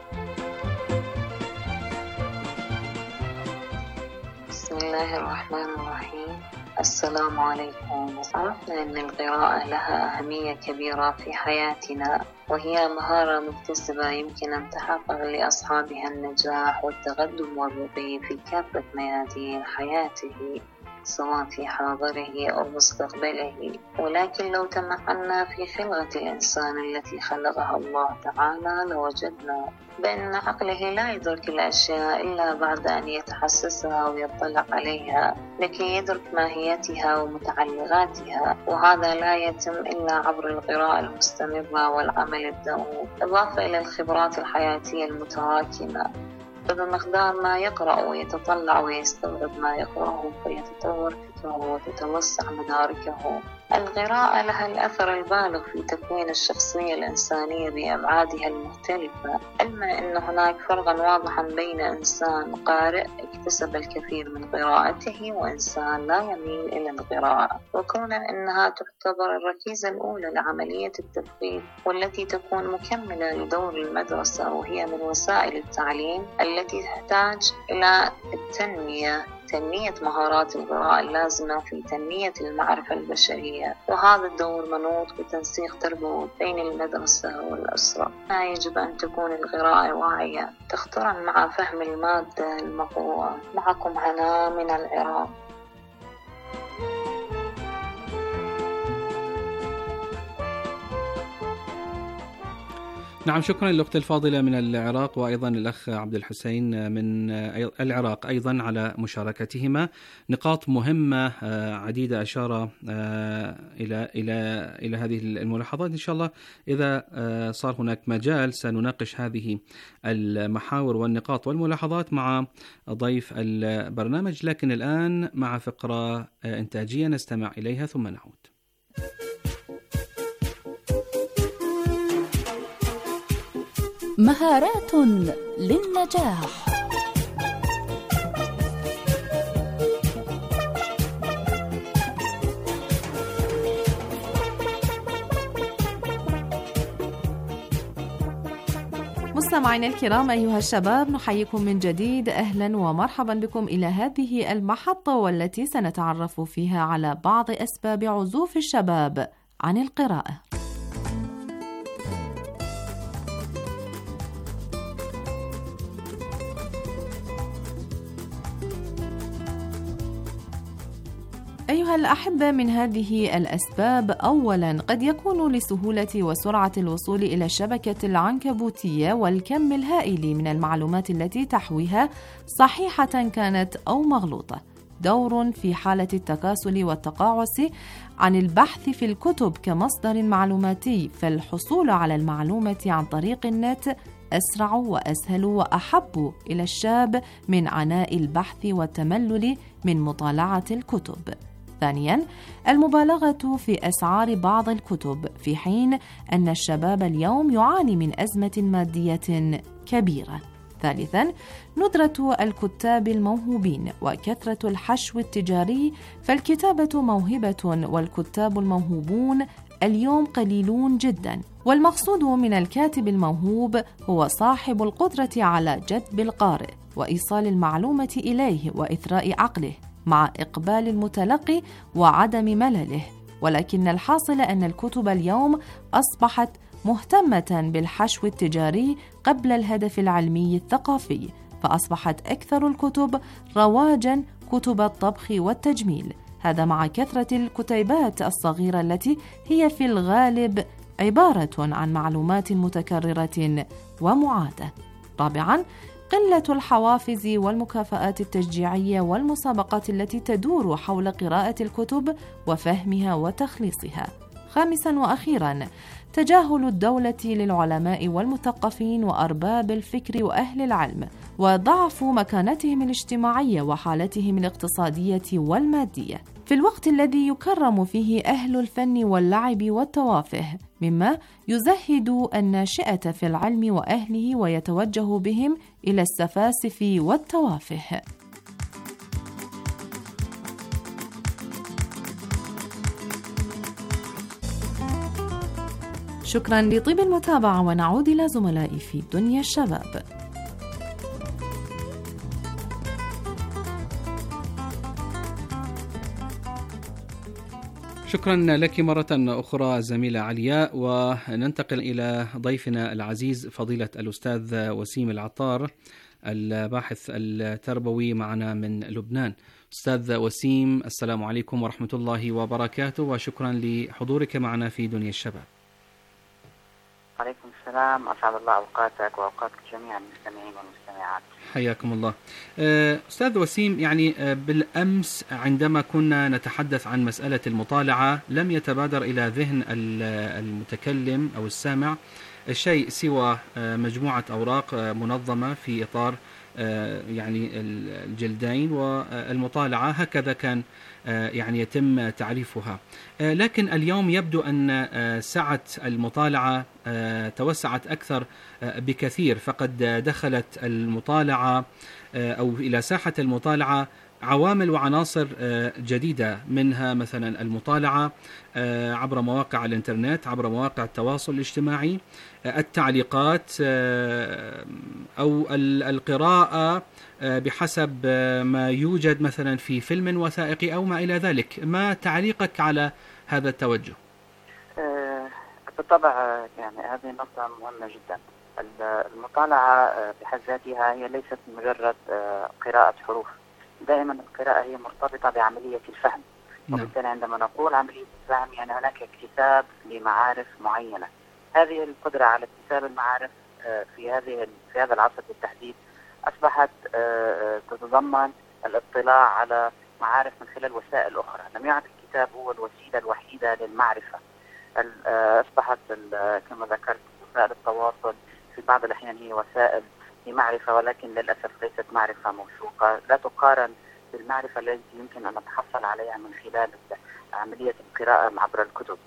بسم الله الرحمن الرحيم. السلام عليكم. عرفنا أن القراءة لها أهمية كبيرة في حياتنا، وهي مهارة مكتسبة يمكن أن تحقق لأصحابها النجاح والتقدم والرقي في كافة ميادين حياته، سواء في حاضره أو مستقبله. ولكن لو تمعنا في خلقة الإنسان التي خلقها الله تعالى لوجدنا بأن عقله لا يدرك الأشياء إلا بعد أن يتحسسها ويطلع عليها لكي يدرك ماهيتها ومتعلقاتها، وهذا لا يتم إلا عبر القراءة المستمرة والعمل الدؤوب، إضافة إلى الخبرات الحياتية المتراكمة. فبمقدار ما يقرأ ويتطلع ويستوعب ما يقرأه فيتطور فكره وتتوسع مداركه. القراءة لها الأثر البالغ في تكوين الشخصية الإنسانية بأبعادها المختلفة، علما أن هناك فرقا واضحا بين إنسان قارئ اكتسب الكثير من قراءته وإنسان لا يميل إلى القراءة، وكونا أنها تعتبر الركيزة الأولى لعملية التثقيف والتي تكون مكملة لدور المدرسة، وهي من وسائل التعليم التي تحتاج إلى تنمية مهارات القراءة اللازمة في تنمية المعرفة البشرية، وهذا الدور منوط بتنسيق تربوي بين المدرسة والأسرة. يجب أن تكون القراءة واعية تخترا مع فهم المادة المقروءة. معكم هنا من العراق. نعم، شكرا للأخت الفاضلة من العراق، وأيضا الأخ عبد الحسين من العراق أيضا على مشاركتهما. نقاط مهمة عديدة أشار إلى هذه الملاحظات. إن شاء الله إذا صار هناك مجال سنناقش هذه المحاور والنقاط والملاحظات مع ضيف البرنامج، لكن الآن مع فقرة إنتاجية نستمع إليها ثم نعود. مهارات للنجاح. مستمعينا الكرام، أيها الشباب، نحييكم من جديد. أهلا ومرحبا بكم إلى هذه المحطة، والتي سنتعرف فيها على بعض أسباب عزوف الشباب عن القراءة. أيها الأحبة، من هذه الأسباب: أولاً، قد يكون لسهولة وسرعة الوصول إلى الشبكة العنكبوتية والكم الهائل من المعلومات التي تحويها، صحيحة كانت أو مغلوطة، دور في حالة التكاسل والتقاعس عن البحث في الكتب كمصدر معلوماتي، فالحصول على المعلومة عن طريق النت أسرع وأسهل وأحب إلى الشاب من عناء البحث والتملل من مطالعة الكتب. ثانياً، المبالغة في أسعار بعض الكتب، في حين أن الشباب اليوم يعاني من أزمة مادية كبيرة. ثالثاً، ندرة الكتاب الموهوبين وكثرة الحشو التجاري، فالكتابة موهبة والكتاب الموهوبون اليوم قليلون جداً، والمقصود من الكاتب الموهوب هو صاحب القدرة على جذب القارئ وإيصال المعلومة إليه وإثراء عقله مع إقبال المتلقي وعدم ملله. ولكن الحاصل أن الكتب اليوم أصبحت مهتمة بالحشو التجاري قبل الهدف العلمي الثقافي، فأصبحت أكثر الكتب رواجاً كتب الطبخ والتجميل، هذا مع كثرة الكتيبات الصغيرة التي هي في الغالب عبارة عن معلومات متكررة ومعادة. رابعاً، قلة الحوافز والمكافآت التشجيعية والمسابقات التي تدور حول قراءة الكتب وفهمها وتخليصها. خامساً وأخيراً، تجاهل الدولة للعلماء والمثقفين وأرباب الفكر وأهل العلم، وضعف مكانتهم الاجتماعية وحالتهم الاقتصادية والمادية، في الوقت الذي يكرم فيه أهل الفن واللعب والتوافه، مما يزهد الناشئة في العلم وأهله ويتوجه بهم إلى السفاسف والتوافه. شكرا لطيب المتابعة، ونعود إلى زملائي في دنيا الشباب. شكرا لك مرة أخرى زميلة علياء، وننتقل إلى ضيفنا العزيز فضيلة الأستاذ وسيم العطار، الباحث التربوي معنا من لبنان. أستاذ وسيم، السلام عليكم ورحمة الله وبركاته، وشكرا لحضورك معنا في دنيا الشباب. عليكم السلام، أسعد الله أوقاتك وأوقات جميع المستمعين والمستمعات. حياكم الله. أستاذ وسيم، يعني بالأمس عندما كنا نتحدث عن مسألة المطالعة لم يتبادر إلى ذهن المتكلم أو السامع شيء سوى مجموعة أوراق منظمة في إطار يعني الجلدين والمطالعة، هكذا كان يعني يتم تعريفها. لكن اليوم يبدو أن سعة المطالعة توسعت أكثر بكثير، فقد دخلت المطالعة أو إلى ساحة المطالعة عوامل وعناصر جديدة، منها مثلا المطالعة عبر مواقع الإنترنت، عبر مواقع التواصل الاجتماعي، التعليقات أو القراءة بحسب ما يوجد مثلا في فيلم وثائقي أو ما إلى ذلك. ما تعليقك على هذا التوجه؟ بالطبع يعني هذه نقطة مهمة جدا. المطالعة بحد ذاتها هي ليست مجرد قراءة حروف، دائما القراءة هي مرتبطة بعملية الفهم، وبالتالي عندما نقول عملية الفهم يعني هناك اكتساب لمعارف معينة. هذه القدرة على اكتساب المعارف في هذا العصر بالتحديد أصبحت تتضمن الاطلاع على معارف من خلال وسائل أخرى. لم يعد الكتاب هو الوسيلة الوحيدة للمعرفة، أصبحت كما ذكرت وسائل التواصل في بعض الأحيان هي وسائل لمعرفة، ولكن للأسف ليست معرفة موثوقة، لا تقارن بالمعرفة التي يمكن أن نتحصل عليها من خلال عملية القراءة عبر الكتب.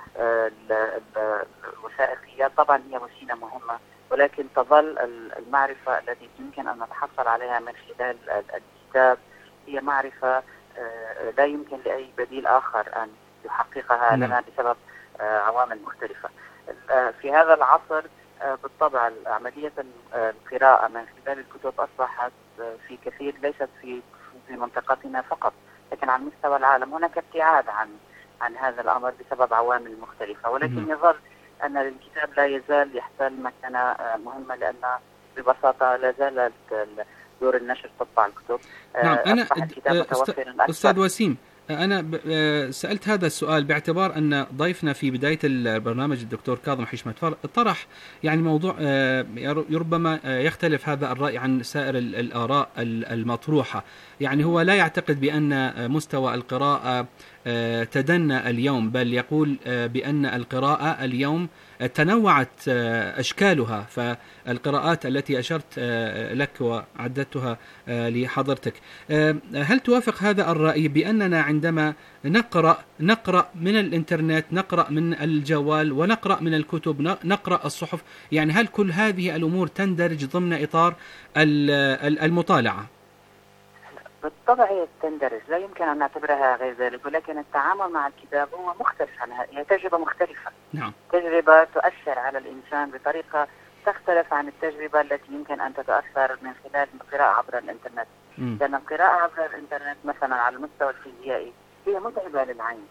الوثائقيات طبعا هي وسيلة مهمة، ولكن تظل المعرفة التي يمكن أن نتحصل عليها من خلال الكتاب هي معرفة لا يمكن لأي بديل آخر أن يحققها لنا بسبب عوامل مختلفة. في هذا العصر بالطبع عملية القراءة من خلال الكتب أصبحت في كثير، ليست في منطقتنا فقط لكن على مستوى العالم. هناك ابتعاد عن هذا الأمر بسبب عوامل مختلفة، ولكن يظل أن الكتاب لا يزال يحتل مكانة مهمة، لأن ببساطة لا زالت دور النشر تطبع الكتب. نعم. أنا أستاذ وسيم، أنا سألت هذا السؤال باعتبار أن ضيفنا في بداية البرنامج الدكتور كاظم حشمت طرح يعني موضوع ربما يختلف هذا الرأي عن سائر الآراء المطروحة. يعني هو لا يعتقد بأن مستوى القراءة تدنى اليوم، بل يقول بأن القراءة اليوم تنوعت أشكالها. فالقراءات التي أشرت لك وعددتها لحضرتك، هل توافق هذا الرأي بأننا عندما نقرأ من الإنترنت، نقرأ من الجوال، ونقرأ من الكتب، نقرأ الصحف، يعني هل كل هذه الأمور تندرج ضمن إطار المطالعة؟ بالطبع هي تندرج، لا يمكن أن نعتبرها غير ذلك، ولكن التعامل مع الكتاب هو مختلف عنها، هي تجربة مختلفة. نعم. تجربة تؤثر على الإنسان بطريقة تختلف عن التجربة التي يمكن أن تتأثر من خلال القراءة عبر الإنترنت. لأن القراءة عبر الإنترنت مثلا على المستوى الفيزيائي هي متعبة للعين.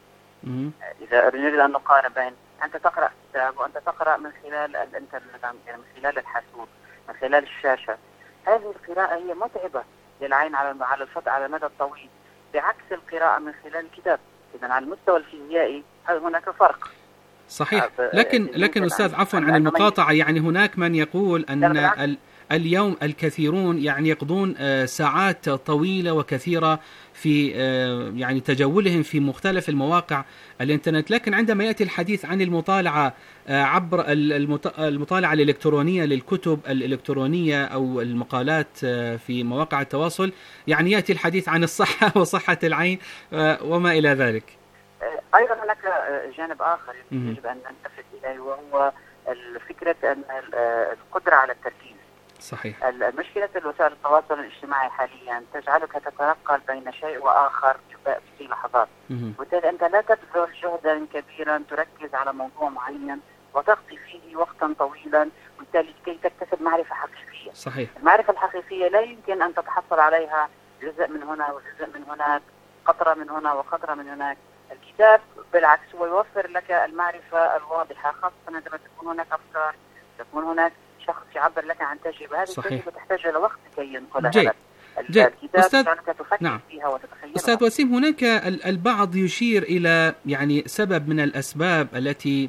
إذا نريد أن نقارن بين أنت تقرأ كتاب وأنت تقرأ من خلال الإنترنت، يعني من خلال الحاسوب، من خلال الشاشة، هذه القراءة هي متعبة للعين على المدى الطويل، بعكس القراءة من خلال الكتاب. إذا على المستوى الفيزيائي هناك فرق. صحيح. لكن أستاذ عفوا عن المقاطعة، يعني هناك من يقول أن اليوم الكثيرون يعني يقضون ساعات طويلة وكثيرة في يعني تجولهم في مختلف المواقع الإنترنت، لكن عندما يأتي الحديث عن المطالعة عبر المطالعة الإلكترونية للكتب الإلكترونية أو المقالات في مواقع التواصل، يعني يأتي الحديث عن الصحة وصحة العين وما إلى ذلك. أيضا هناك جانب آخر يجب أن نلتفت إليه، وهو فكرة أن القدرة على التركيز. صحيح. المشكلة وسائل التواصل الاجتماعي حاليا تجعلك تتنقل بين شيء وآخر في لحظات، وبالتالي أنت لا تبذل جهدا كبيرا تركز على موضوع معين وتقضي فيه وقتا طويلا، وبالتالي كي تكتسب معرفة حقيقية. صحيح. المعرفة الحقيقية لا يمكن أن تتحصل عليها جزء من هنا وجزء من هناك، قطرة من هنا وقطرة من هناك. الكتاب بالعكس هو يوفر لك المعرفة الواضحة، خاصة عندما تكون هناك أفكار، تكون هناك شخص يعبر لك عن تجربة، هذه التجربة تحتاج إلى وقت كي ينقلها لك. الكتاب تفكر فيها وتتخيلها. أستاذ وسيم، هناك البعض يشير إلى يعني سبب من الأسباب التي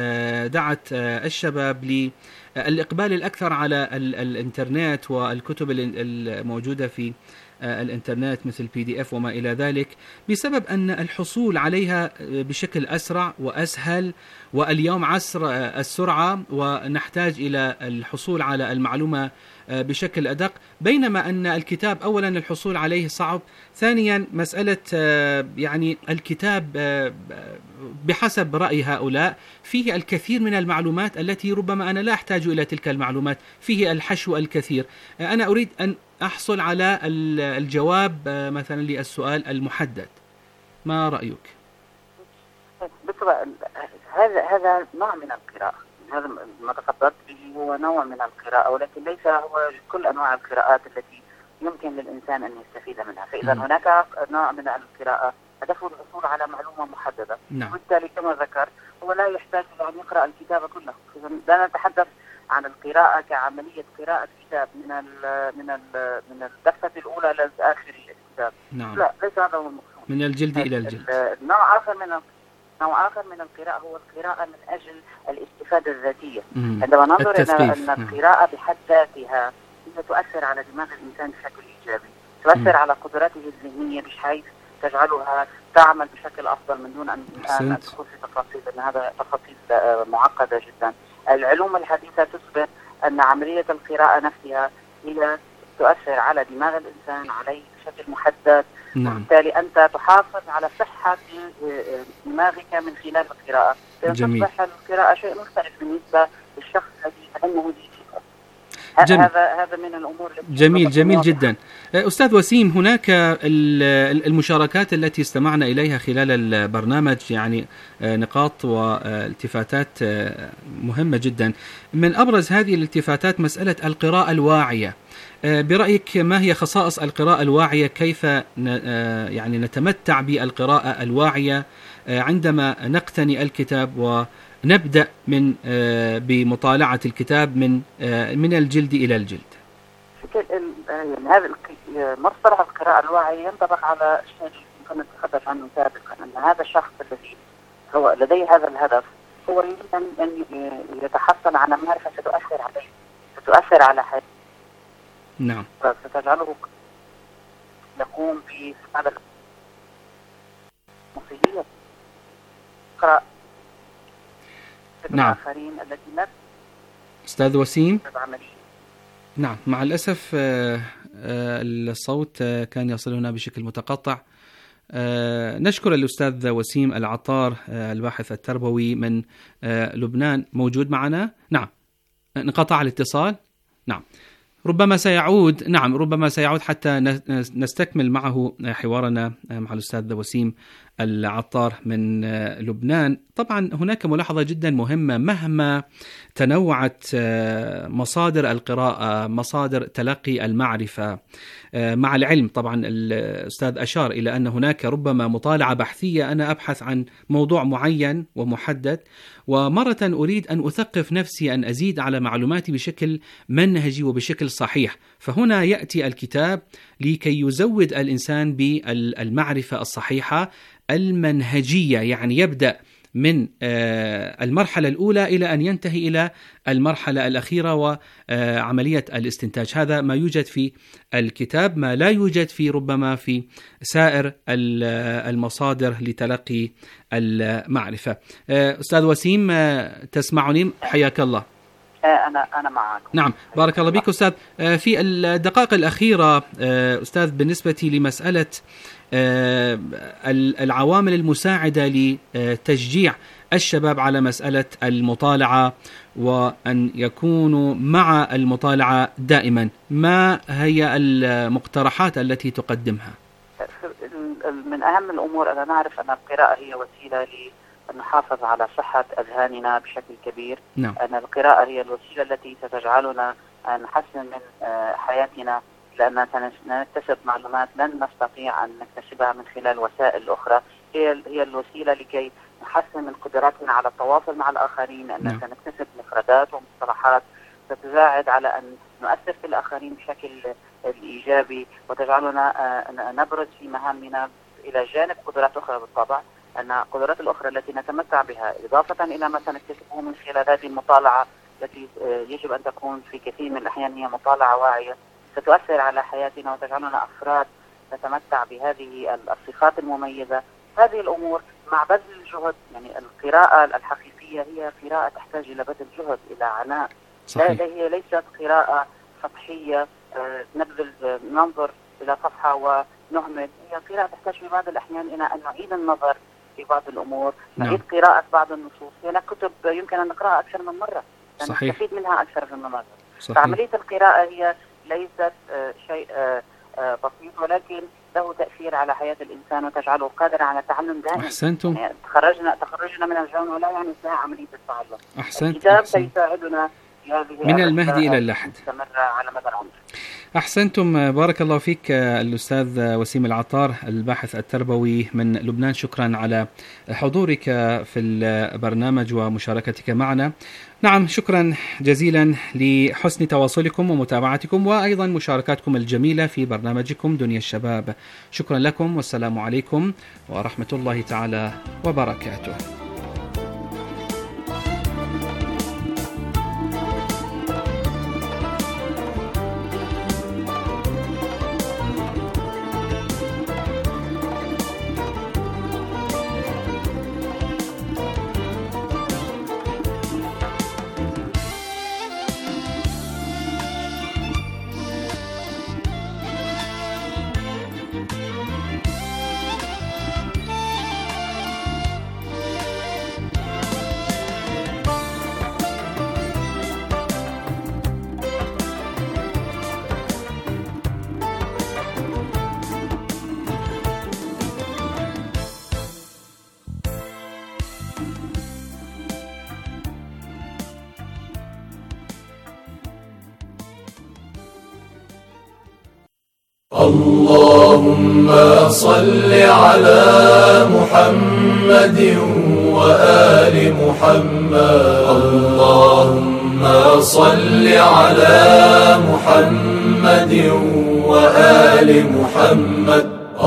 دعت الشباب للإقبال الأكثر على الإنترنت والكتب الموجودة في الإنترنت مثل PDF وما إلى ذلك، بسبب أن الحصول عليها بشكل أسرع وأسهل، واليوم عصر السرعة ونحتاج إلى الحصول على المعلومة بشكل أدق، بينما أن الكتاب أولا الحصول عليه صعب، ثانيا مسألة يعني الكتاب بحسب رأي هؤلاء فيه الكثير من المعلومات التي ربما أنا لا أحتاج إلى تلك المعلومات، فيه الحشو الكثير. أنا أريد أن أحصل على الجواب مثلا للسؤال المحدد، ما رأيك؟ بالطبع هذا نوع من القراءة، هذا ما تفضلت به هو نوع من القراءة، ولكن ليس هو كل أنواع القراءات التي يمكن للإنسان أن يستفيد منها. فإذا هناك نوع من القراءة هدفه الحصول على معلومة محددة، وبالتالي كما ذكر هو لا يحتاج إلى أن يقرأ الكتاب كله. إذا لا نتحدث عن القراءة كعملية قراءة كتاب من الدفة الأولى إلى آخر الكتاب. لا، ليس هذا هو المقصود. من الجلد إلى الجلد. نوع آخر من القراءة هو القراءة من أجل الاستفادة الذاتية. عندما ننظر إلى أن القراءة بحد ذاتها هي تؤثر على دماغ الإنسان بشكل إيجابي، تؤثر على قدراته الذهنية بحيث تجعلها تعمل بشكل أفضل من دون أن تدخل في تفاصيل، لأن هذا تفاصيل معقدة جدا. العلوم الحديثة تثبت أن عملية القراءة نفسها هي تؤثر على دماغ الإنسان عليه بشكل محدد، وبالتالي أنت تحافظ على صحة دماغك من خلال القراءة. تصبح القراءة شيء مختلف بالنسبة للشخص الذي يتعلمه هذا من الأمور. جميل جدا. أستاذ وسيم، هناك المشاركات التي استمعنا إليها خلال البرنامج يعني نقاط والتفاتات مهمة جدا. من أبرز هذه الالتفاتات مسألة القراءة الواعية. برأيك ما هي خصائص القراءة الواعية؟ كيف يعني نتمتع بالقراءة الواعية عندما نقتني الكتاب ونبدأ بمطالعة الكتاب من الجلد إلى الجلد؟ يعني هذا مصطلح القراءة الواعية ينطبق على كنا نتحدث عنه سابقا، أن هذا الشخص الذي هو لديه هذا الهدف هو يريد أن يتحصل على معرفة ستؤثر عليه، ستؤثر على حياته. نعم. ستجعله يقوم في هذا المصيرية. اقرأ نعم. الآخرين التي لا أستاذ وسيم. عملية. نعم، مع الأسف الصوت كان يصلنا بشكل متقطع. نشكر الأستاذ وسيم العطار الباحث التربوي من لبنان. موجود معنا؟ نعم. انقطع الاتصال؟ نعم. ربما سيعود حتى نستكمل معه حوارنا مع الأستاذ وسيم العطار من لبنان. طبعا هناك ملاحظة جدا مهمة، مهما تنوعت مصادر القراءة، مصادر تلقي المعرفة مع العلم، طبعا الأستاذ أشار إلى أن هناك ربما مطالعة بحثية، أنا أبحث عن موضوع معين ومحدد، ومرة أريد أن أثقف نفسي، أن أزيد على معلوماتي بشكل منهجي وبشكل صحيح. فهنا يأتي الكتاب لكي يزود الإنسان بالمعرفة الصحيحة المنهجية، يعني يبدأ من المرحلة الأولى إلى أن ينتهي إلى المرحلة الأخيرة وعملية الاستنتاج. هذا ما يوجد في الكتاب، ما لا يوجد في ربما في سائر المصادر لتلقي المعرفة. أستاذ وسيم، تسمعني؟ حياك الله. أنا معكم. نعم، بارك الله بك أستاذ. في الدقائق الأخيرة أستاذ، بالنسبة لمسألة العوامل المساعدة لتشجيع الشباب على مسألة المطالعة وأن يكونوا مع المطالعة دائما، ما هي المقترحات التي تقدمها؟ من أهم الأمور أن نعرف أن القراءة هي وسيلة لنحافظ على صحة أذهاننا بشكل كبير. نعم. أن القراءة هي الوسيلة التي ستجعلنا نحسن من حياتنا، لأننا سنكتسب معلومات لن نستطيع أن نكتسبها من خلال وسائل أخرى. هي الوسيلة لكي نحسن من قدراتنا على التواصل مع الآخرين، أننا سنكتسب مفردات ومصطلحات ستساعد على أن نؤثر في الآخرين بشكل إيجابي، وتجعلنا نبرز في مهامنا إلى جانب قدرات أخرى. بالطبع أن القدرات الأخرى التي نتمتع بها إضافة إلى ما سنكتسبه من خلال هذه المطالعة التي يجب أن تكون في كثير من الأحيان هي مطالعة واعية، ستؤثر على حياتنا وتجعلنا أفراد نتمتع بهذه الصفات المميزة. هذه الأمور مع بذل الجهد، يعني القراءة الحقيقية هي قراءة تحتاج إلى بذل جهد، إلى عناء. هي ليست قراءة سطحية ننظر إلى صفحة ونهمل. هي قراءة تحتاج في بعض الأحيان إلى أن نعيد النظر في بعض الأمور، نعيد قراءة بعض النصوص. هناك كتب يمكن أن نقرأها أكثر من مرة، نستفيد منها أكثر من مرة. فعملية القراءة هي ليست شيء بسيط، ولكن له تأثير على حياة الإنسان وتجعله قادرا على التعلم دائما. أحسنتم. يعني تخرجنا من الجامعة ولا يعني انتهاء عملية التعلم. الكتاب سيساعدنا من المهدي إلى اللحد على مدى العمر. أحسنتم، بارك الله فيك الأستاذ وسيم العطار الباحث التربوي من لبنان. شكرا على حضورك في البرنامج ومشاركتك معنا. نعم، شكرا جزيلا لحسن تواصلكم ومتابعتكم وأيضا مشاركاتكم الجميلة في برنامجكم دنيا الشباب. شكرا لكم، والسلام عليكم ورحمة الله تعالى وبركاته. اللهم صل على محمد وآل محمد. اللهم صل على محمد وآل محمد